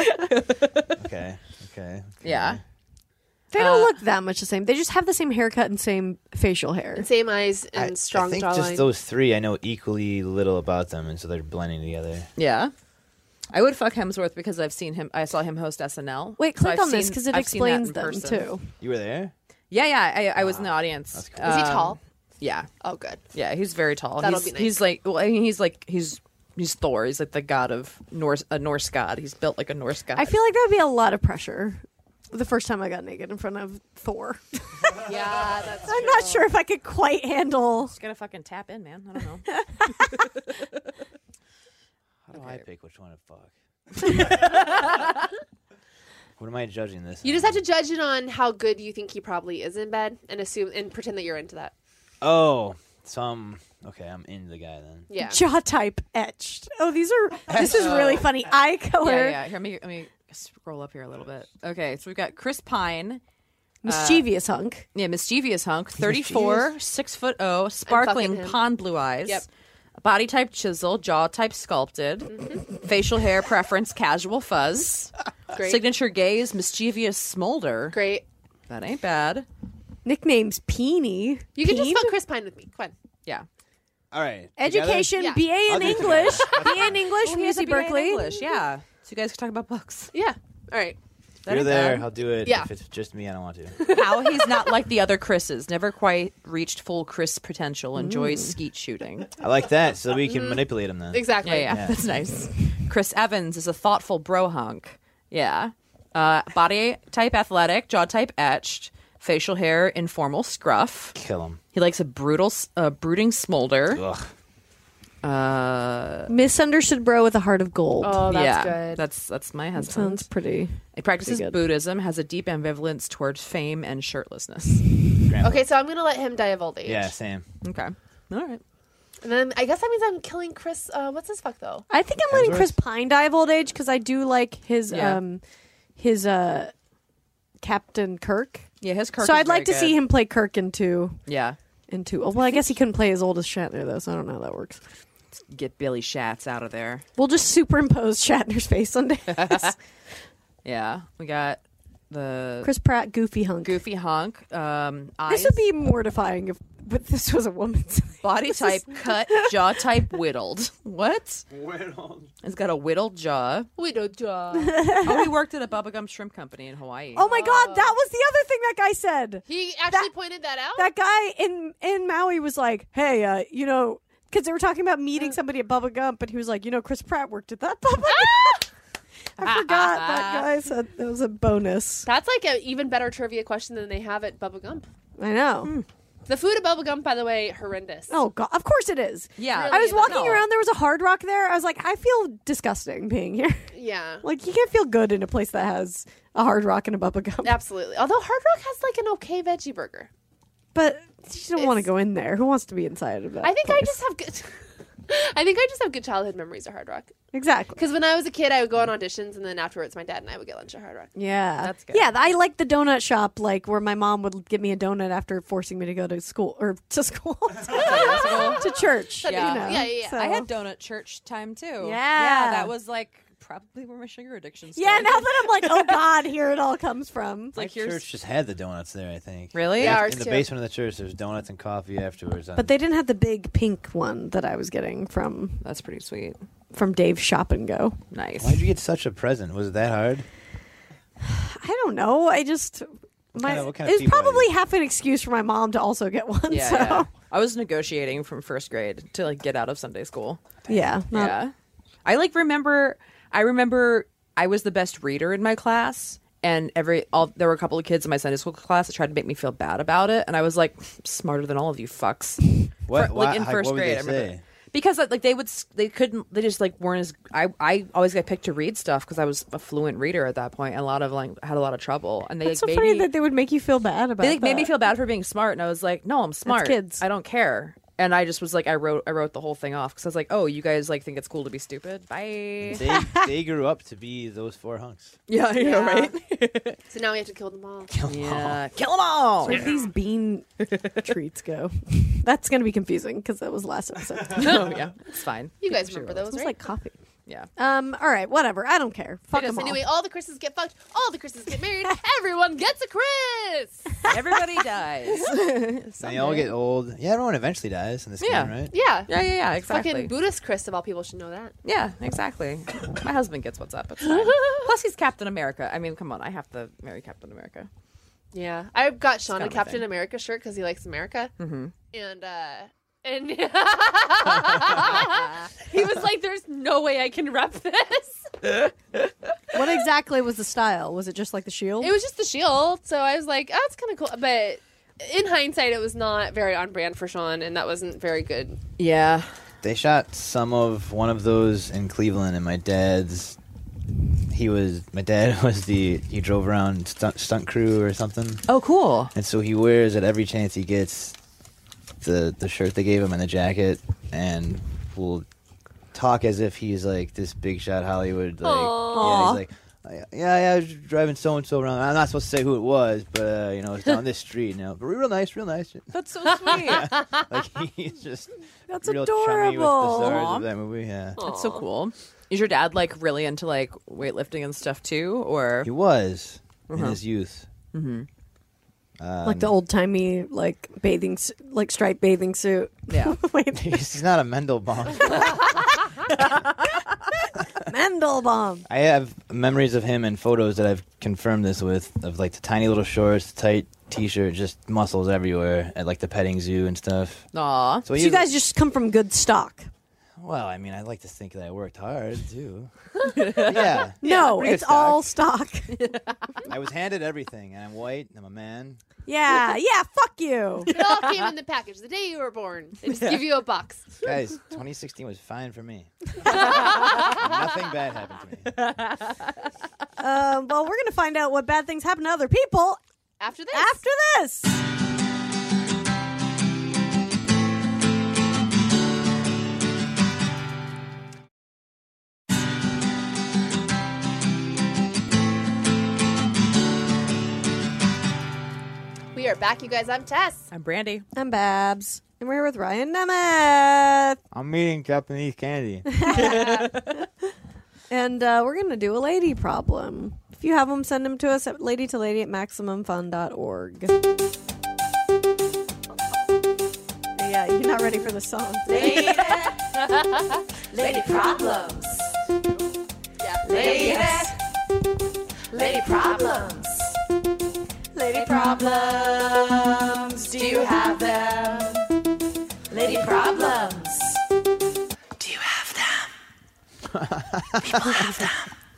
Speaker 8: Okay.
Speaker 5: Yeah.
Speaker 4: They don't look that much the same. They just have the same haircut and same facial hair.
Speaker 6: And same eyes and
Speaker 8: I
Speaker 6: strong
Speaker 8: think
Speaker 6: jawline.
Speaker 8: just those three, I know equally little about them, and so they're blending together.
Speaker 5: Yeah. I would fuck Hemsworth because I saw him host SNL.
Speaker 4: Wait,
Speaker 5: So
Speaker 4: click
Speaker 5: I've
Speaker 4: on this
Speaker 5: seen-
Speaker 4: because it
Speaker 5: I've seen that
Speaker 4: explains
Speaker 5: in
Speaker 4: them
Speaker 5: person.
Speaker 4: too.
Speaker 8: You were there?
Speaker 5: Yeah, I was in the audience.
Speaker 8: That's cool.
Speaker 6: Is he tall?
Speaker 5: Yeah.
Speaker 6: Oh, good.
Speaker 5: Yeah, he's very tall.
Speaker 6: That'll
Speaker 5: he's,
Speaker 6: be nice.
Speaker 5: He's like, well, I mean, he's Thor. He's like the god of a Norse god. He's built like a Norse god.
Speaker 4: I feel like that would be a lot of pressure. The first time I got naked in front of Thor,
Speaker 6: Yeah, that's
Speaker 4: I'm not sure if I could quite handle.
Speaker 5: just gotta fucking tap in, man. I don't know.
Speaker 8: How do I pick which one to fuck? What am I judging this?
Speaker 6: You just
Speaker 8: on?
Speaker 6: have to judge it on how good you think he probably is in bed and assume and pretend that you're into that.
Speaker 8: Oh, okay, I'm into the guy then.
Speaker 6: Yeah.
Speaker 4: Jaw type etched. Oh, this is really funny. Eye color.
Speaker 5: Yeah. Here, let me scroll up here a little bit. Okay, so we've got Chris Pine.
Speaker 4: Mischievous hunk.
Speaker 5: Yeah, mischievous hunk, 34, 6'0", sparkling
Speaker 6: him.
Speaker 5: pond blue eyes.
Speaker 6: Yep.
Speaker 5: Body type chisel, jaw type sculpted, facial hair preference casual fuzz,
Speaker 6: Great.
Speaker 5: signature gaze mischievous smolder.
Speaker 6: Great.
Speaker 5: That ain't bad.
Speaker 4: Nicknames Peony.
Speaker 6: You can just
Speaker 4: Peen?
Speaker 6: fuck Chris Pine with me. Come on.
Speaker 5: Yeah.
Speaker 8: All right.
Speaker 4: Education,
Speaker 6: Yeah.
Speaker 4: BA
Speaker 8: I'll
Speaker 4: in
Speaker 8: do it
Speaker 4: English. BA in English from
Speaker 5: he has a
Speaker 4: UC
Speaker 5: BA in
Speaker 4: Berkeley.
Speaker 5: English, yeah. So you guys can talk about books.
Speaker 6: Yeah. All right.
Speaker 8: If you're there, I'll do it.
Speaker 6: Yeah.
Speaker 8: If it's just me, I don't want to.
Speaker 5: How he's not like the other Chris's. Never quite reached full Chris potential. Enjoys skeet shooting.
Speaker 8: I like that, so we can manipulate him then.
Speaker 6: Exactly.
Speaker 5: Yeah, that's nice. Chris Evans is a thoughtful bro hunk. Yeah. Body type athletic, jaw type etched, facial hair informal scruff.
Speaker 8: Kill him.
Speaker 5: He likes a brooding smolder.
Speaker 8: Ugh.
Speaker 4: Misunderstood bro with a heart of gold.
Speaker 6: Oh, that's
Speaker 5: yeah,
Speaker 6: good.
Speaker 5: that's my husband.
Speaker 4: Sounds pretty.
Speaker 5: He practices
Speaker 4: good.
Speaker 5: Buddhism, has a deep ambivalence towards fame and shirtlessness.
Speaker 8: Grandpa.
Speaker 6: Okay, so I'm gonna let him die of old age.
Speaker 8: Yeah, same.
Speaker 5: Okay. All right.
Speaker 6: And then I guess that means I'm killing Chris. What's his fuck though?
Speaker 4: I think I'm letting
Speaker 8: Hemsworth?
Speaker 4: Chris Pine die of old age because I do like his Captain Kirk.
Speaker 5: Yeah, his Kirk
Speaker 4: So
Speaker 5: is
Speaker 4: I'd like to
Speaker 5: very
Speaker 4: see
Speaker 5: good.
Speaker 4: him play Kirk into.
Speaker 5: Yeah.
Speaker 4: Oh, well, I guess he couldn't play as old as Shatner though, so I don't know how that works.
Speaker 5: Get Billy Schatz out of there.
Speaker 4: We'll just superimpose Shatner's face on Dan's.
Speaker 5: Yeah. We got the
Speaker 4: Chris Pratt, goofy hunk.
Speaker 5: goofy hunk. Eyes.
Speaker 4: This would be mortifying if but this was a woman's.
Speaker 5: Body type cut, jaw type whittled. What?
Speaker 8: Whittled.
Speaker 5: He's got a whittled jaw.
Speaker 6: Widow jaw.
Speaker 5: Oh, he worked at a bubblegum shrimp company in Hawaii.
Speaker 4: Oh my God, that was the other thing that guy said.
Speaker 6: He actually pointed that out.
Speaker 4: That guy in Maui was like, "Hey, because they were talking about meeting somebody at Bubba Gump, and he was like, Chris Pratt worked at that Bubba Gump." I forgot that guy said that was a bonus.
Speaker 6: That's like an even better trivia question than they have at Bubba Gump.
Speaker 4: I know.
Speaker 6: The food at Bubba Gump, by the way, horrendous.
Speaker 4: Oh God, of course it is.
Speaker 5: Yeah.
Speaker 6: Really?
Speaker 4: I was walking
Speaker 5: No.
Speaker 4: around. There was a Hard Rock there. I was like, I feel disgusting being here.
Speaker 6: Yeah.
Speaker 4: Like, you can't feel good in a place that has a Hard Rock and a Bubba Gump.
Speaker 6: Absolutely. Although Hard Rock has like an okay veggie burger.
Speaker 4: But you don't want to
Speaker 6: It's-
Speaker 4: go in there. Who wants to be inside of that?
Speaker 6: I think I
Speaker 4: place?
Speaker 6: just have good. I think I just have good childhood memories of Hard Rock.
Speaker 4: Exactly.
Speaker 6: Because when I was a kid, I would go on auditions, and then afterwards, my dad and I would get lunch at Hard Rock.
Speaker 4: Yeah,
Speaker 5: That's good.
Speaker 4: Yeah, I like the donut shop, like where my mom would give me a donut after forcing me to go to school or to school to church.
Speaker 5: Yeah.
Speaker 6: Yeah.
Speaker 4: So-
Speaker 5: I had donut church time too.
Speaker 4: Yeah.
Speaker 5: Yeah, that was like probably where my sugar addiction started.
Speaker 4: Yeah, now that I'm like, oh God, here it all comes from.
Speaker 8: My church just had the donuts there, I think.
Speaker 5: Really?
Speaker 6: Yeah,
Speaker 8: In
Speaker 6: ours
Speaker 8: the
Speaker 6: too.
Speaker 8: basement of the church, there's donuts and coffee afterwards.
Speaker 4: But they didn't have the big pink one that I was getting from
Speaker 5: That's pretty sweet.
Speaker 4: Dave's Shop and Go.
Speaker 5: Nice.
Speaker 8: Why'd you get such a present? Was it that hard?
Speaker 4: I don't know. I just
Speaker 8: what kind of
Speaker 4: it was
Speaker 8: people are you?
Speaker 4: probably half an excuse for my mom to also get one.
Speaker 5: Yeah,
Speaker 4: so
Speaker 5: yeah. I was negotiating from first grade to like get out of Sunday school.
Speaker 4: yeah, not-
Speaker 5: Yeah. I remember I was the best reader in my class, and there were a couple of kids in my Sunday school class that tried to make me feel bad about it, and I was like smarter than all of you fucks.
Speaker 8: What?
Speaker 5: Like in
Speaker 8: Why-
Speaker 5: first
Speaker 8: what would
Speaker 5: grade,
Speaker 8: they
Speaker 5: I remember.
Speaker 8: say?
Speaker 5: Because like they just like weren't as I always got picked to read stuff because I was a fluent reader at that point, and had a lot of trouble, and they
Speaker 4: It's
Speaker 5: like,
Speaker 4: so
Speaker 5: made
Speaker 4: funny
Speaker 5: me,
Speaker 4: that they would make you feel bad about.
Speaker 5: they like, made me
Speaker 4: that.
Speaker 5: feel bad for being smart, and I was like, no, I'm smart.
Speaker 4: kids.
Speaker 5: I don't care. And I just was like, I wrote the whole thing off because I was like, oh, you guys like think it's cool to be stupid? Bye.
Speaker 8: They grew up to be those four hunks.
Speaker 5: Yeah, I know, right?
Speaker 6: So now we have to kill them all.
Speaker 5: Yeah, kill them all.
Speaker 4: Where do these bean treats go? That's going to be confusing because that was last episode.
Speaker 5: Oh yeah, it's fine.
Speaker 6: You guys
Speaker 5: Sure
Speaker 6: remember
Speaker 5: will.
Speaker 6: those,
Speaker 4: It was
Speaker 6: right?
Speaker 4: like coffee.
Speaker 5: Yeah.
Speaker 4: All right, whatever. I don't care. Fuck
Speaker 6: Yes,
Speaker 4: them all.
Speaker 6: anyway, all the Chris's get fucked. All the Chris's get married. Everyone gets a Chris.
Speaker 5: Everybody dies.
Speaker 8: They all get old. Yeah, everyone eventually dies in this
Speaker 5: Yeah.
Speaker 8: game, right?
Speaker 6: Yeah.
Speaker 5: Yeah, exactly.
Speaker 6: Fucking Buddhist Chris of all people should know that.
Speaker 5: Yeah, exactly. My husband gets what's up. It's fine. Plus, he's Captain America. I mean, come on, I have to marry Captain America.
Speaker 6: Yeah. I've got Sean
Speaker 5: kind
Speaker 6: a
Speaker 5: of my
Speaker 6: Captain
Speaker 5: thing.
Speaker 6: America shirt because he likes America. Mm-hmm. And he was like, "There's no way I can rep this."
Speaker 4: What exactly was the style? Was it just like the shield?
Speaker 6: It was just the shield, so I was like, "Oh, it's kind of cool." But in hindsight, it was not very on brand for Sean, and that wasn't very good.
Speaker 5: Yeah.
Speaker 8: They shot one of those in Cleveland, and my dad was he drove around stunt crew or something.
Speaker 5: Oh, cool.
Speaker 8: And so he wears at every chance he gets the shirt they gave him and the jacket, and will talk as if he's like this big shot Hollywood. Like, yeah, he's like, yeah, I was driving so and so around. I'm not supposed to say who it was, but it's down this street. But real nice.
Speaker 5: That's so sweet.
Speaker 8: Like he's just
Speaker 4: That's
Speaker 8: real chummy with the
Speaker 4: adorable.
Speaker 8: stars of that movie. Yeah,
Speaker 5: That's so cool. Is your dad like really into like weightlifting and stuff too, or
Speaker 8: he was in his youth. Mm-hmm.
Speaker 4: like the old timey like like striped bathing suit.
Speaker 5: yeah?
Speaker 4: Wait,
Speaker 8: He's not a Mendelbaum.
Speaker 4: Mandelbaum.
Speaker 8: I have memories of him and photos that I've confirmed this with, of like the tiny little shorts, tight t-shirt, just muscles everywhere at like the petting zoo and stuff.
Speaker 5: Aw.
Speaker 8: So
Speaker 4: So you guys just come from good stock.
Speaker 8: well, I mean, I like to think that I worked hard too. Yeah.
Speaker 4: No,
Speaker 8: pretty good
Speaker 4: it's all stock.
Speaker 8: I was handed everything, and I'm white. I'm a man.
Speaker 4: Yeah, fuck you.
Speaker 6: It all came in the package the day you were born. They just give you a box.
Speaker 8: Guys, 2016 was fine for me. Nothing bad happened to me.
Speaker 4: Well, we're going to find out what bad things happen to other people
Speaker 6: After this.
Speaker 4: after this.
Speaker 6: We are back, you guys. I'm Tess.
Speaker 5: I'm Brandy.
Speaker 4: I'm Babs, and we're here with Ryan Nemeth.
Speaker 8: I'm eating Japanese candy.
Speaker 4: And we're going to do a lady problem. If you have them, send them to us at ladytolady@maximumfun.org. Yeah, you're not ready for the song.
Speaker 3: Lady problems.
Speaker 6: Yeah.
Speaker 3: Lady problems. Lady problems. Do you have them? Lady problems. Do you have them? People have them.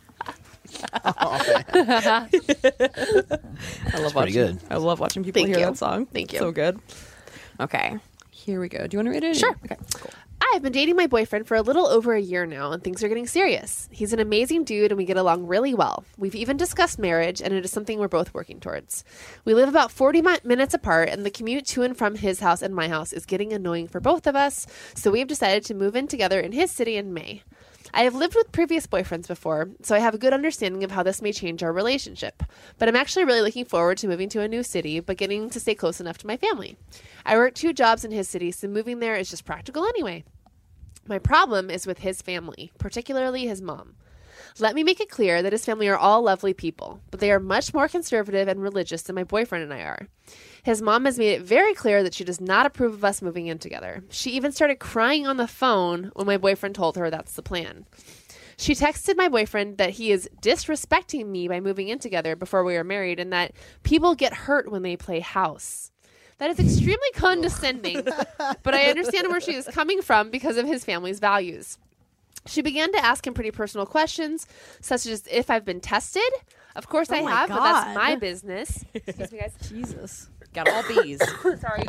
Speaker 5: I love
Speaker 8: pretty good.
Speaker 5: I love watching people
Speaker 6: Thank
Speaker 5: hear
Speaker 6: you.
Speaker 5: that song.
Speaker 6: Thank you.
Speaker 5: So good. Okay. Here we go. Do you want to read it?
Speaker 6: Sure.
Speaker 5: Okay. Cool.
Speaker 6: I've been dating my boyfriend for a little over a year now, and things are getting serious. He's an amazing dude, and we get along really well. We've even discussed marriage, and it is something we're both working towards. We live about 40 minutes apart, and the commute to and from his house and my house is getting annoying for both of us, so we have decided to move in together in his city in May. I have lived with previous boyfriends before, so I have a good understanding of how this may change our relationship. But I'm actually really looking forward to moving to a new city, but getting to stay close enough to my family. I work 2 jobs in his city, so moving there is just practical anyway. My problem is with his family, particularly his mom. Let me make it clear that his family are all lovely people, but they are much more conservative and religious than my boyfriend and I are. His mom has made it very clear that she does not approve of us moving in together. She even started crying on the phone when my boyfriend told her that's the plan. She texted my boyfriend that he is disrespecting me by moving in together before we are married and that people get hurt when they play house. That is extremely condescending, but I understand where she is coming from because of his family's values. She began to ask him pretty personal questions, such as if I've been tested. Of course I
Speaker 4: my
Speaker 6: have, but that's
Speaker 4: God.
Speaker 6: my business. Excuse me, guys.
Speaker 4: Jesus.
Speaker 5: Got all B's.
Speaker 6: Sorry.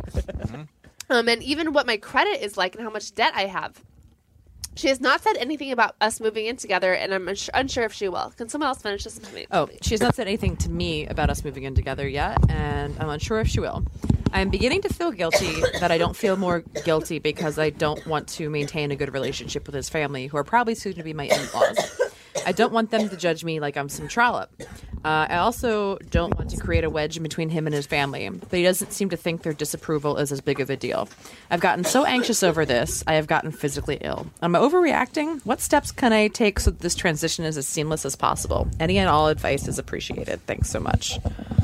Speaker 6: And even what my credit is like and how much debt I have. She has not said anything about us moving in together, and I'm unsure if she will. Can someone else finish this?
Speaker 5: Oh, she's not said anything to me about us moving in together yet, and I'm unsure if she will. I'm beginning to feel guilty that I don't feel more guilty because I don't want to maintain a good relationship with his family, who are probably soon to be my in-laws. I don't want them to judge me like I'm some trollop. I also don't want to create a wedge in between him and his family, but he doesn't seem to think their disapproval is as big of a deal. I've gotten so anxious over this, I have gotten physically ill. Am I overreacting? What steps can I take so that this transition is as seamless as possible? Any and all advice is appreciated. Thanks so much.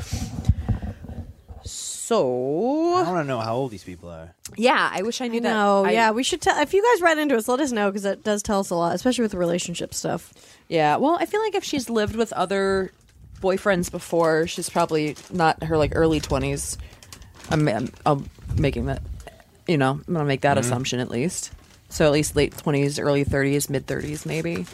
Speaker 5: So,
Speaker 8: I want to know how old these people are.
Speaker 5: yeah, I wish I knew that.
Speaker 4: No, yeah, we should tell. If you guys write into us, let us know because it does tell us a lot, especially with the relationship stuff.
Speaker 5: Yeah, well, I feel like if she's lived with other boyfriends before, she's probably not her like early 20s. I'm making that, I'm gonna make that assumption at least. So at least late 20s, early 30s, mid 30s, maybe.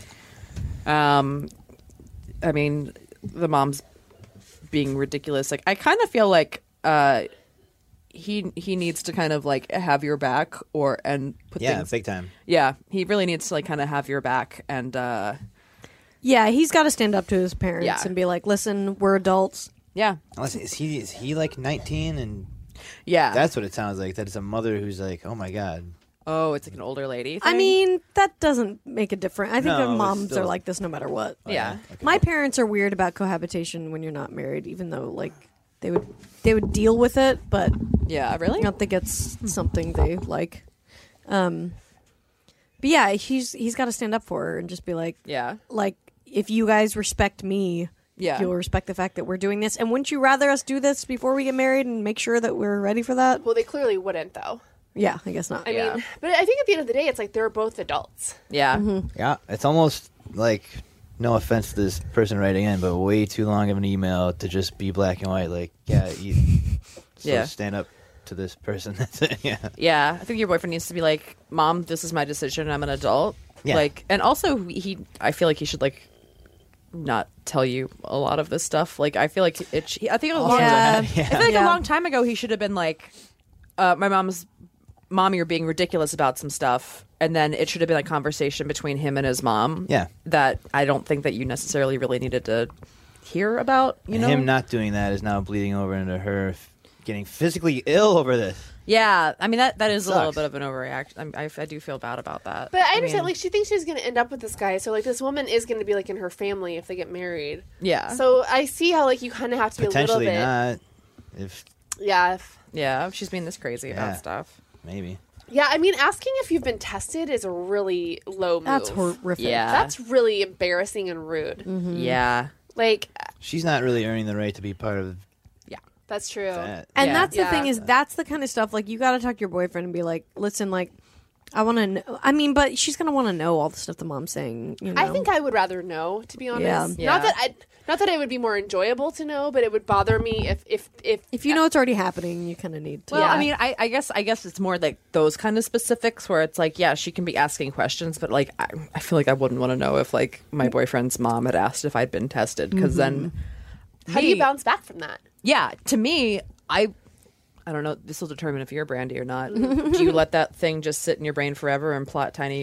Speaker 5: I mean, the mom's being ridiculous. Like, I kind of feel like he needs to kind of like have your back and put
Speaker 8: Yeah,
Speaker 5: things.
Speaker 8: big time.
Speaker 5: Yeah, he really needs to like kind of have your back and.
Speaker 4: Yeah, he's got to stand up to his parents
Speaker 5: Yeah.
Speaker 4: and be like, "Listen, we're adults."
Speaker 5: Yeah,
Speaker 8: Unless is he like 19 and
Speaker 5: yeah.
Speaker 8: that's what it sounds like. That it's a mother who's like, oh my god.
Speaker 5: Oh, it's like an older lady.
Speaker 4: I
Speaker 5: thing?
Speaker 4: mean, that doesn't make a difference. I think
Speaker 8: No,
Speaker 4: their
Speaker 8: it's
Speaker 4: moms
Speaker 8: still-
Speaker 4: are like this no matter what.
Speaker 8: Oh,
Speaker 5: Yeah.
Speaker 8: Okay.
Speaker 4: My parents are weird about cohabitation when you're not married, even though like they would deal with it, but
Speaker 5: yeah, really?
Speaker 4: I don't think it's something they like. But yeah, he's got to stand up for her and just be like,
Speaker 5: Yeah,
Speaker 4: if you guys respect me,
Speaker 5: yeah.
Speaker 4: you'll respect the fact that we're doing this. And wouldn't you rather us do this before we get married and make sure that we're ready for that?
Speaker 6: Well, they clearly wouldn't, though.
Speaker 4: Yeah, I guess not.
Speaker 6: I
Speaker 5: Yeah.
Speaker 6: mean, but I think at the end of the day, it's like they're both adults.
Speaker 5: Yeah.
Speaker 8: Yeah, it's almost like, no offense to this person writing in, but way too long of an email to just be black and white. Like, stand up to this person. That's it. Yeah.
Speaker 5: Yeah, I think your boyfriend needs to be like, Mom, this is my decision. I'm an adult.
Speaker 8: Yeah.
Speaker 5: Like, and also I feel like he should like not tell you a lot of this stuff. Like, I feel like I think a long time. I feel like a long time ago he should have been like, my Mom, you're being ridiculous about some stuff. And then it should have been a conversation between him and his mom.
Speaker 8: Yeah.
Speaker 5: That I don't think that you necessarily really needed to hear about, you know?
Speaker 8: Him not doing that is now bleeding over into her getting physically ill over this.
Speaker 5: Yeah. I mean, that is a little
Speaker 8: Sucks.
Speaker 5: bit of an overreaction. I do feel bad about that.
Speaker 6: But I understand, like, she thinks she's going to end up with this guy. So, like, this woman is going to be, like, in her family if they get married.
Speaker 5: Yeah.
Speaker 6: So I see how, like, you kind of have to be a little
Speaker 8: Potentially
Speaker 6: bit.
Speaker 8: not. If
Speaker 6: Yeah.
Speaker 5: Yeah, if she's being this crazy about stuff.
Speaker 8: maybe.
Speaker 6: Yeah, I mean, asking if you've been tested is a really low move.
Speaker 4: That's horrific.
Speaker 5: Yeah.
Speaker 6: That's really embarrassing and rude.
Speaker 5: Yeah.
Speaker 6: Like,
Speaker 8: She's not really earning the right to be part of
Speaker 6: that's true.
Speaker 8: that.
Speaker 4: And
Speaker 5: Yeah.
Speaker 4: that's the
Speaker 6: Yeah.
Speaker 4: thing is that's the kind of stuff like you got to talk to your boyfriend and be like, listen, like I want to know. I mean, but she's gonna want to know all the stuff the mom's saying. You know?
Speaker 6: I think I would rather know, to be honest.
Speaker 5: Yeah.
Speaker 6: Not that it would be more enjoyable to know, but it would bother me
Speaker 4: if you know it's already happening, you kind of need to.
Speaker 5: Well, I mean, I guess it's more like those kind of specifics where it's like, yeah, she can be asking questions, but like I feel like I wouldn't want to know if like my boyfriend's mom had asked if I'd been tested because then
Speaker 6: how do you bounce back from that?
Speaker 5: Yeah, to me, I don't know. This will determine if you're Brandy or not. Do you let that thing just sit in your brain forever and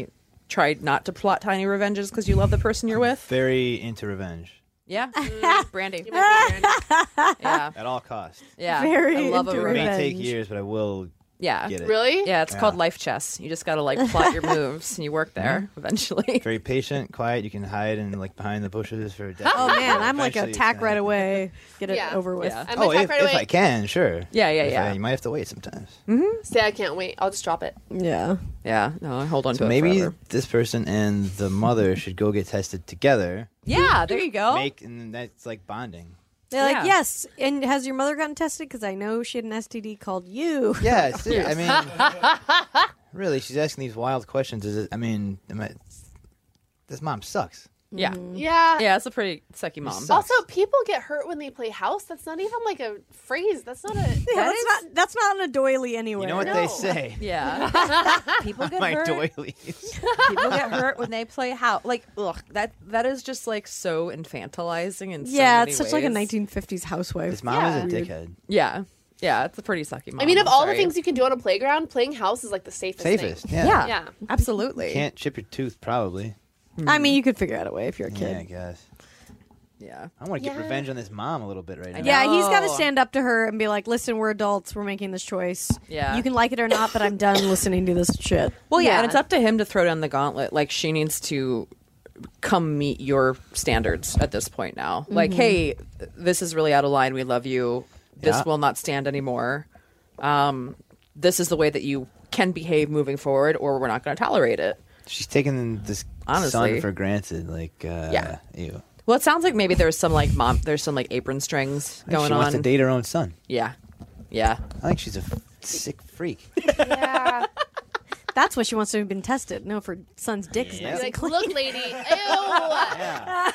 Speaker 5: try not to plot tiny revenges because you love the person you're with?
Speaker 8: Very into revenge
Speaker 5: Yeah, Brandy.
Speaker 6: You might be Brandy.
Speaker 5: Yeah,
Speaker 8: at all costs.
Speaker 5: yeah.
Speaker 4: Very
Speaker 5: I love a
Speaker 4: into
Speaker 8: It
Speaker 5: revenge.
Speaker 8: may take
Speaker 4: Revenge.
Speaker 8: years, but I will
Speaker 5: Yeah,
Speaker 8: get it.
Speaker 6: Really?
Speaker 5: yeah. It's called life chess. You just got to like plot your moves, and you work there eventually.
Speaker 8: Very patient, quiet. You can hide and like behind the bushes for decades.
Speaker 4: oh man, I'm like
Speaker 8: Eventually it's
Speaker 4: attack
Speaker 8: gonna
Speaker 4: right
Speaker 8: happen.
Speaker 4: away, get it
Speaker 6: Yeah.
Speaker 4: over with.
Speaker 5: Yeah.
Speaker 6: I'm
Speaker 8: Oh,
Speaker 6: gonna
Speaker 8: if,
Speaker 6: talk right
Speaker 8: if
Speaker 6: away.
Speaker 8: I can, sure.
Speaker 5: Yeah, yeah,
Speaker 8: If
Speaker 5: yeah.
Speaker 8: you might have to wait sometimes.
Speaker 6: Say I can't wait. I'll just drop it.
Speaker 4: Yeah.
Speaker 5: Yeah, no, I hold on
Speaker 8: So
Speaker 5: to it
Speaker 8: maybe
Speaker 5: forever.
Speaker 8: this person and the mother should go get tested together.
Speaker 5: Yeah, there you go.
Speaker 8: And that's like bonding.
Speaker 4: They're like,
Speaker 5: Yeah.
Speaker 4: yes. And has your mother gotten tested? Because I know she had an STD called you.
Speaker 8: Yeah, seriously. I mean, really, she's asking these wild questions. This mom sucks.
Speaker 5: Yeah,
Speaker 6: Yeah.
Speaker 5: yeah. It's a pretty sucky mom.
Speaker 8: sucks.
Speaker 6: Also, people get hurt when they play house. That's not even like a phrase. That's not a.
Speaker 4: Yeah, that's not on a doily anywhere.
Speaker 8: You know what
Speaker 6: No.
Speaker 8: they say?
Speaker 5: Yeah, people get
Speaker 8: My
Speaker 5: hurt.
Speaker 8: doilies.
Speaker 5: People get hurt when they play house. Like, ugh, that is just like so infantilizing and
Speaker 4: Yeah, it's such like a 1950s housewife.
Speaker 8: This mom
Speaker 6: Yeah.
Speaker 8: is a dickhead.
Speaker 5: Yeah, yeah, it's a pretty sucky mom.
Speaker 6: I mean, of
Speaker 5: I'm
Speaker 6: all
Speaker 5: sorry.
Speaker 6: the things you can do on a playground, playing house is like the safest.
Speaker 8: Safest.
Speaker 6: Thing.
Speaker 8: Yeah.
Speaker 5: yeah,
Speaker 6: Yeah.
Speaker 5: absolutely.
Speaker 8: Can't chip your tooth, probably.
Speaker 4: I mean, you could figure out a way if you're a
Speaker 8: Yeah, I
Speaker 4: kid.
Speaker 8: guess.
Speaker 5: Yeah,
Speaker 8: I want to get
Speaker 6: Yeah.
Speaker 8: revenge on this mom a little bit right now.
Speaker 4: Yeah, he's got to
Speaker 5: No.
Speaker 4: stand up to her and be like, listen, we're adults. We're making this choice.
Speaker 5: Yeah.
Speaker 4: You can like it or not, but I'm done listening to this shit.
Speaker 5: well, yeah,
Speaker 6: Yeah.
Speaker 5: and it's up to him to throw down the gauntlet. Like, she needs to come meet your standards at this point now. Like, hey, this is really out of line. We love you. This
Speaker 8: Yeah.
Speaker 5: will not stand anymore. This is the way that you can behave moving forward, or we're not going to tolerate it.
Speaker 8: She's taking this
Speaker 5: Honestly.
Speaker 8: son for granted. Like,
Speaker 5: Yeah.
Speaker 8: ew.
Speaker 5: Well, it sounds like maybe there's some like apron strings
Speaker 8: I think
Speaker 5: going
Speaker 8: she wants to
Speaker 5: on.
Speaker 8: date her own son.
Speaker 5: Yeah, yeah.
Speaker 8: I think she's a sick freak.
Speaker 6: Yeah.
Speaker 4: That's what she wants to have been tested. No, for son's dick is
Speaker 8: Yeah.
Speaker 4: nice
Speaker 6: Be
Speaker 4: and
Speaker 6: like,
Speaker 4: clean.
Speaker 6: look, lady. Ew.
Speaker 8: Yeah.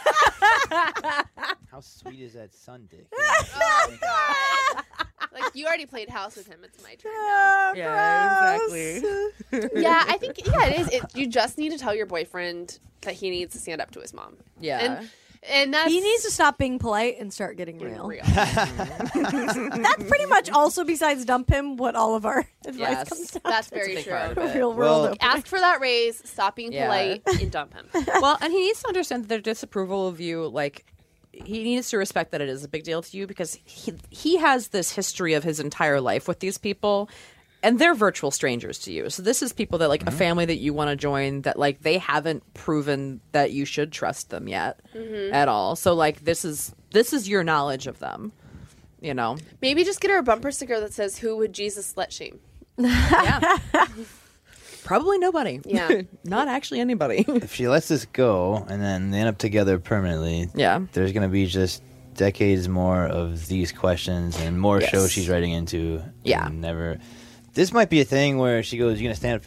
Speaker 8: How sweet is that son dick?
Speaker 6: Oh God. Like you already played house with him. It's my turn now.
Speaker 5: Yeah, exactly.
Speaker 6: Yeah, I think it is. You just need to tell your boyfriend that he needs to stand up to his mom.
Speaker 5: Yeah.
Speaker 6: And that's
Speaker 4: He needs to stop being polite and start getting real.
Speaker 6: real.
Speaker 4: That's pretty much also, besides dump him, what all of our advice
Speaker 5: Yes.
Speaker 4: comes down
Speaker 6: That's
Speaker 5: a
Speaker 6: very
Speaker 5: big
Speaker 6: true.
Speaker 5: part of
Speaker 4: to.
Speaker 5: it.
Speaker 4: Real
Speaker 8: Well-
Speaker 4: world.
Speaker 6: Ask for that raise. Stop being
Speaker 5: Yeah.
Speaker 6: polite and dump him.
Speaker 5: Well, and he needs to understand that their disapproval of you, like, he needs to respect that it is a big deal to you because he has this history of his entire life with these people, and they're virtual strangers to you. So this is people that, like, a family that you want to join that, like, they haven't proven that you should trust them yet at all. So, like, this is your knowledge of them, you know?
Speaker 6: Maybe just get her a bumper sticker that says, "Who would Jesus slut shame?"
Speaker 5: Yeah. Probably nobody.
Speaker 6: Yeah.
Speaker 5: Not actually anybody.
Speaker 8: If she lets this go and then they end up together permanently,
Speaker 5: Yeah.
Speaker 8: there's going to be just decades more of these questions and more
Speaker 5: Yes.
Speaker 8: shows she's writing into.
Speaker 5: Yeah.
Speaker 8: And never. This might be a thing where she goes, "You gonna stand up for your nut?"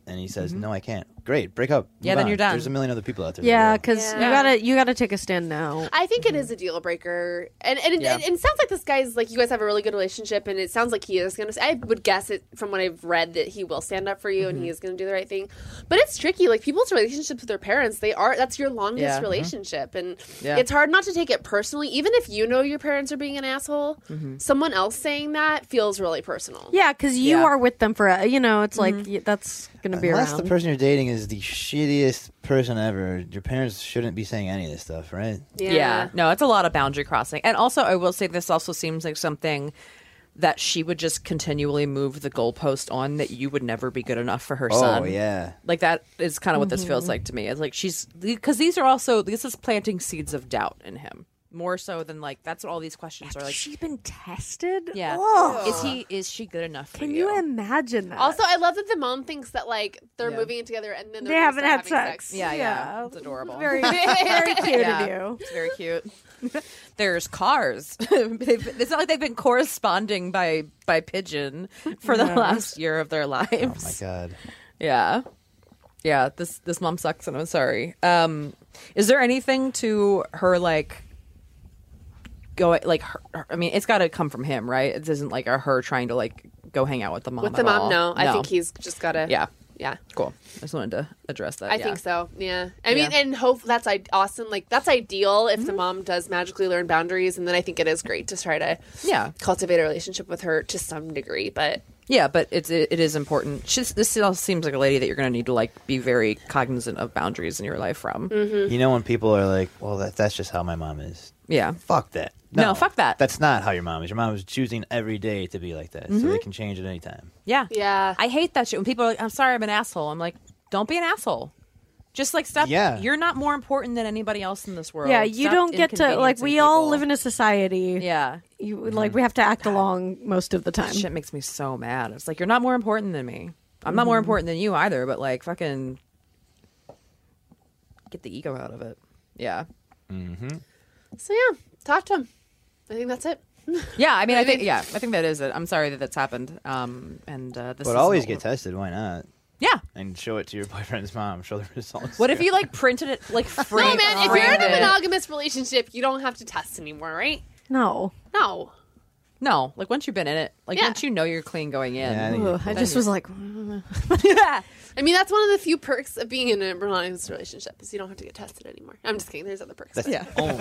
Speaker 8: and he says, no, I can't. Great, break up.
Speaker 5: Yeah,
Speaker 8: Move
Speaker 5: then
Speaker 8: on.
Speaker 5: you're done.
Speaker 8: There's a million other people out there.
Speaker 4: Yeah,
Speaker 8: that will.
Speaker 4: because
Speaker 6: Yeah.
Speaker 4: you gotta take a stand now.
Speaker 6: I think it is a deal breaker, and it sounds like this guy's like you guys have a really good relationship, and it sounds like he is going to. I would guess it from what I've read that he will stand up for you and he is going to do the right thing. But it's tricky. Like people's relationships with their parents, that's your longest
Speaker 5: Yeah.
Speaker 6: relationship, and
Speaker 5: Yeah.
Speaker 6: it's hard not to take it personally. Even if you know your parents are being an asshole, someone else saying that feels really personal.
Speaker 4: Yeah, because you
Speaker 5: Yeah.
Speaker 4: are with them for it's like that's gonna be
Speaker 8: Unless
Speaker 4: around.
Speaker 8: the person you're dating is the shittiest person ever, your parents shouldn't be saying any of this stuff, right?
Speaker 5: Yeah. No, it's a lot of boundary crossing. And also, I will say this also seems like something that she would just continually move the goalpost on, that you would never be good enough for her son.
Speaker 8: Oh, yeah.
Speaker 5: Like that is kind of what this feels like to me. It's like because this is planting seeds of doubt in him. More so than like that's what all these questions are like.
Speaker 4: She's been tested.
Speaker 5: Yeah.
Speaker 4: Oh.
Speaker 5: Is she good enough for
Speaker 4: Can
Speaker 5: you?
Speaker 4: you imagine that?
Speaker 6: Also, I love that the mom thinks that like they're
Speaker 5: Yeah.
Speaker 6: moving in together and then
Speaker 4: they
Speaker 6: they're
Speaker 4: haven't
Speaker 6: gonna
Speaker 4: had
Speaker 6: start having
Speaker 4: sex.
Speaker 5: Yeah. It's adorable.
Speaker 4: Very, very cute
Speaker 5: Yeah.
Speaker 4: of you.
Speaker 5: It's very cute. There's cars. It's not like they've been corresponding by pigeon for the last year of their lives.
Speaker 8: Oh, my God.
Speaker 5: Yeah. This mom sucks, and I'm sorry. Is there anything to her like going like her, I mean, it's got to come from him, right? It isn't like her trying to like go hang out with the mom.
Speaker 6: With the
Speaker 5: at
Speaker 6: mom,
Speaker 5: all.
Speaker 6: no. I think he's just gotta.
Speaker 5: Yeah. Cool. I just wanted to address that.
Speaker 6: I think so. Yeah. I mean, and hope that's awesome. Like that's ideal if the mom does magically learn boundaries, and then I think it is great to try to cultivate a relationship with her to some degree. But
Speaker 5: yeah, but it is important. This all seems like a lady that you're going to need to like be very cognizant of boundaries in your life from.
Speaker 8: You know when people are like, well, that's just how my mom is.
Speaker 5: Yeah.
Speaker 8: Fuck that.
Speaker 5: No, fuck that.
Speaker 8: That's not how your mom is. Your mom is choosing every day to be like that, so they can change at any time.
Speaker 5: Yeah.
Speaker 6: Yeah.
Speaker 5: I hate that shit. When people are like, I'm sorry, I'm an asshole. I'm like, don't be an asshole. Just like stop.
Speaker 8: Yeah.
Speaker 5: You're not more important than anybody else in this world.
Speaker 4: Yeah, you
Speaker 5: Stop
Speaker 4: don't get to like we all
Speaker 5: inconveniencing
Speaker 4: live in a society.
Speaker 5: people. Yeah.
Speaker 4: You like we have to act along most of the time.
Speaker 5: That shit makes me so mad. It's like, you're not more important than me. I'm not more important than you either, but like fucking get the ego out of it. Yeah.
Speaker 6: so yeah, talk to him. I think that's it.
Speaker 5: Yeah, I mean, I think that is it. I'm sorry that that's happened. This
Speaker 8: But
Speaker 5: is
Speaker 8: always
Speaker 5: not-
Speaker 8: get tested. Why not?
Speaker 5: Yeah.
Speaker 8: And show it to your boyfriend's mom. Show the results.
Speaker 5: What if you like printed it like frame?
Speaker 6: No, man. If you're in
Speaker 5: framed
Speaker 6: a
Speaker 5: it?
Speaker 6: monogamous relationship, you don't have to test anymore, right?
Speaker 4: No.
Speaker 6: No.
Speaker 5: No, like once you've been in it, like
Speaker 6: Yeah.
Speaker 5: once you know you're clean going in.
Speaker 8: Yeah, I think
Speaker 4: Ugh, I just was like,
Speaker 5: Yeah.
Speaker 6: I mean, that's one of the few perks of being in a monogamous relationship is you don't have to get tested anymore. I'm just kidding. There's other perks.
Speaker 8: that's
Speaker 6: but-
Speaker 8: oh,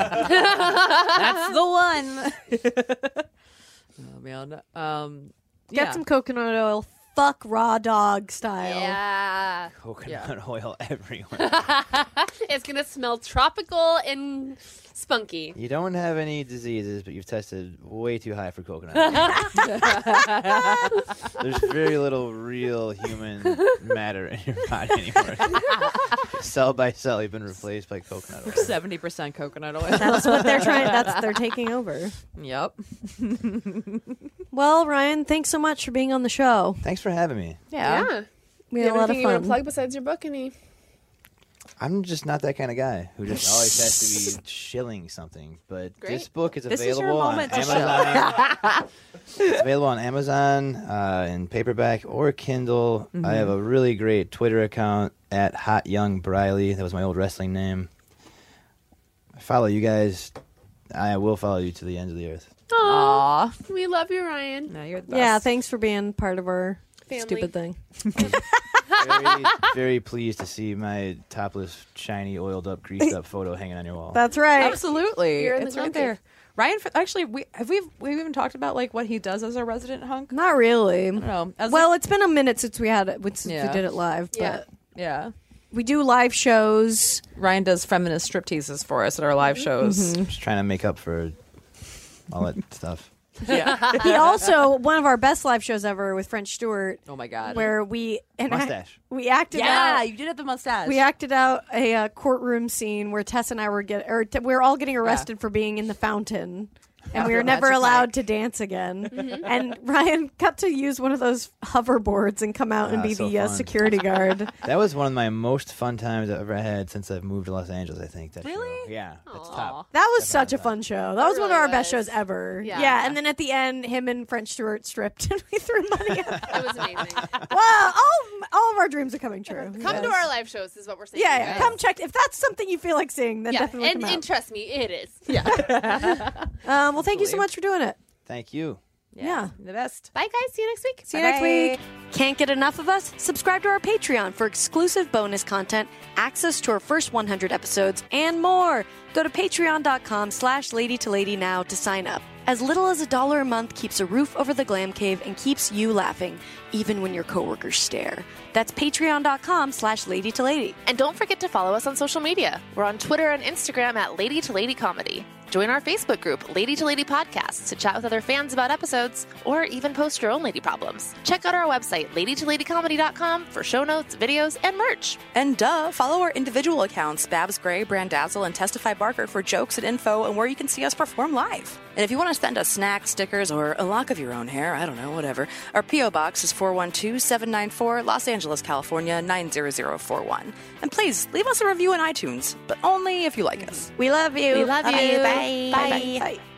Speaker 5: That's the one. Oh man.
Speaker 4: get some coconut oil. Fuck raw dog style.
Speaker 6: Yeah.
Speaker 8: coconut oil everywhere.
Speaker 6: It's going to smell tropical and spunky.
Speaker 8: You don't have any diseases, but you've tested way too high for coconut oil. There's very little real human matter in your body anymore. Cell by cell, you've been replaced by coconut oil.
Speaker 5: 70% coconut oil.
Speaker 4: That's what they're trying. They're taking over.
Speaker 5: Yep.
Speaker 4: Well, Ryan, thanks so much for being on the show.
Speaker 8: Thanks for having me.
Speaker 6: Yeah.
Speaker 4: We
Speaker 6: You
Speaker 4: had
Speaker 6: have
Speaker 4: a lot of
Speaker 6: anything you want to
Speaker 4: fun.
Speaker 6: plug besides your book? Any?
Speaker 8: I'm just not that kind of guy who just always has to be shilling something. But
Speaker 6: Great.
Speaker 8: this book is
Speaker 5: This is your
Speaker 8: available on
Speaker 5: moment to
Speaker 8: Amazon. It's available on Amazon in paperback or Kindle. I have a really great Twitter account at Hot Young Briley. That was my old wrestling name. I follow you guys. I will follow you to the ends of the earth.
Speaker 5: Aw.
Speaker 6: We love you, Ryan.
Speaker 5: No, you're the best.
Speaker 4: Yeah, thanks for being part of our
Speaker 6: Family.
Speaker 4: stupid thing.
Speaker 8: Very, very pleased to see my topless, shiny, oiled up, greased up photo hanging on your wall.
Speaker 4: That's right.
Speaker 5: Absolutely.
Speaker 6: You're in the
Speaker 5: It's right
Speaker 6: grumpy.
Speaker 5: there. Ryan, actually, we've even talked about like what he does as a resident hunk.
Speaker 4: Not really.
Speaker 5: I don't know. As
Speaker 4: Well, it's been a minute since we had it, since
Speaker 5: Yeah.
Speaker 4: we did it live. But
Speaker 6: Yeah.
Speaker 5: yeah.
Speaker 4: we do live shows.
Speaker 5: Ryan does feminist stripteases for us at our live shows.
Speaker 8: Just trying to make up for all that stuff.
Speaker 5: Yeah.
Speaker 4: He also one of our best live shows ever with French Stewart,
Speaker 5: Oh my god.
Speaker 4: where we
Speaker 8: Mustache.
Speaker 4: we acted
Speaker 5: Yeah,
Speaker 4: out.
Speaker 5: you did have the mustache.
Speaker 4: We acted out a courtroom scene where Tess and I were we're all getting arrested for being in the fountain. and we
Speaker 5: After
Speaker 4: were
Speaker 5: a
Speaker 4: never
Speaker 5: magic
Speaker 4: allowed
Speaker 5: night.
Speaker 4: to dance again. And Ryan got to use one of those hoverboards and come out and be
Speaker 8: so
Speaker 4: the
Speaker 8: fun.
Speaker 4: security guard.
Speaker 8: That was one of my most fun times I've ever had since I've moved to Los Angeles, I think. That
Speaker 3: Really?
Speaker 8: show. Yeah. It's top.
Speaker 4: That was such a fun show. That was one of
Speaker 6: really
Speaker 4: our best
Speaker 6: was.
Speaker 4: shows ever.
Speaker 6: Yeah.
Speaker 4: Yeah, and then at the end, him and French Stewart stripped, and we threw money at them.
Speaker 6: It was amazing.
Speaker 4: Wow, all of our dreams are coming true.
Speaker 6: Come to our live shows is what we're saying.
Speaker 4: Yeah,
Speaker 6: you
Speaker 4: yeah.
Speaker 6: guys.
Speaker 4: Come check. If that's something you feel like seeing, then
Speaker 6: Yeah,
Speaker 4: definitely come out.
Speaker 6: and trust me, it is.
Speaker 4: Well, thank you so much for doing it.
Speaker 8: Thank you.
Speaker 4: Yeah.
Speaker 5: The best.
Speaker 6: Bye, guys. See you next week.
Speaker 4: See you next week. Can't get enough of us? Subscribe to our Patreon for exclusive bonus content, access to our first 100 episodes, and more. Go to patreon.com/ladytolady now to sign up. As little as $1 a month keeps a roof over the Glam Cave and keeps you laughing, even when your coworkers stare. That's patreon.com/ladytolady.
Speaker 6: And don't forget to follow us on social media. We're on Twitter and Instagram at Lady to Lady Comedy. Join our Facebook group, Lady to Lady Podcasts, to chat with other fans about episodes, or even post your own lady problems. Check out our website, ladytoladycomedy.com, for show notes, videos, and merch.
Speaker 1: And follow our individual accounts, Babs Gray, Brandazzle, and Testify Barker for jokes and info and where you can see us perform live. And if you want to send us snacks, stickers, or a lock of your own hair, I don't know, whatever, our P.O. Box is 412-794, Los Angeles, California, 90041. And please, leave us a review on iTunes, but only if you like us.
Speaker 4: We love you.
Speaker 6: We love you.
Speaker 4: Bye.
Speaker 6: Bye.
Speaker 4: Bye.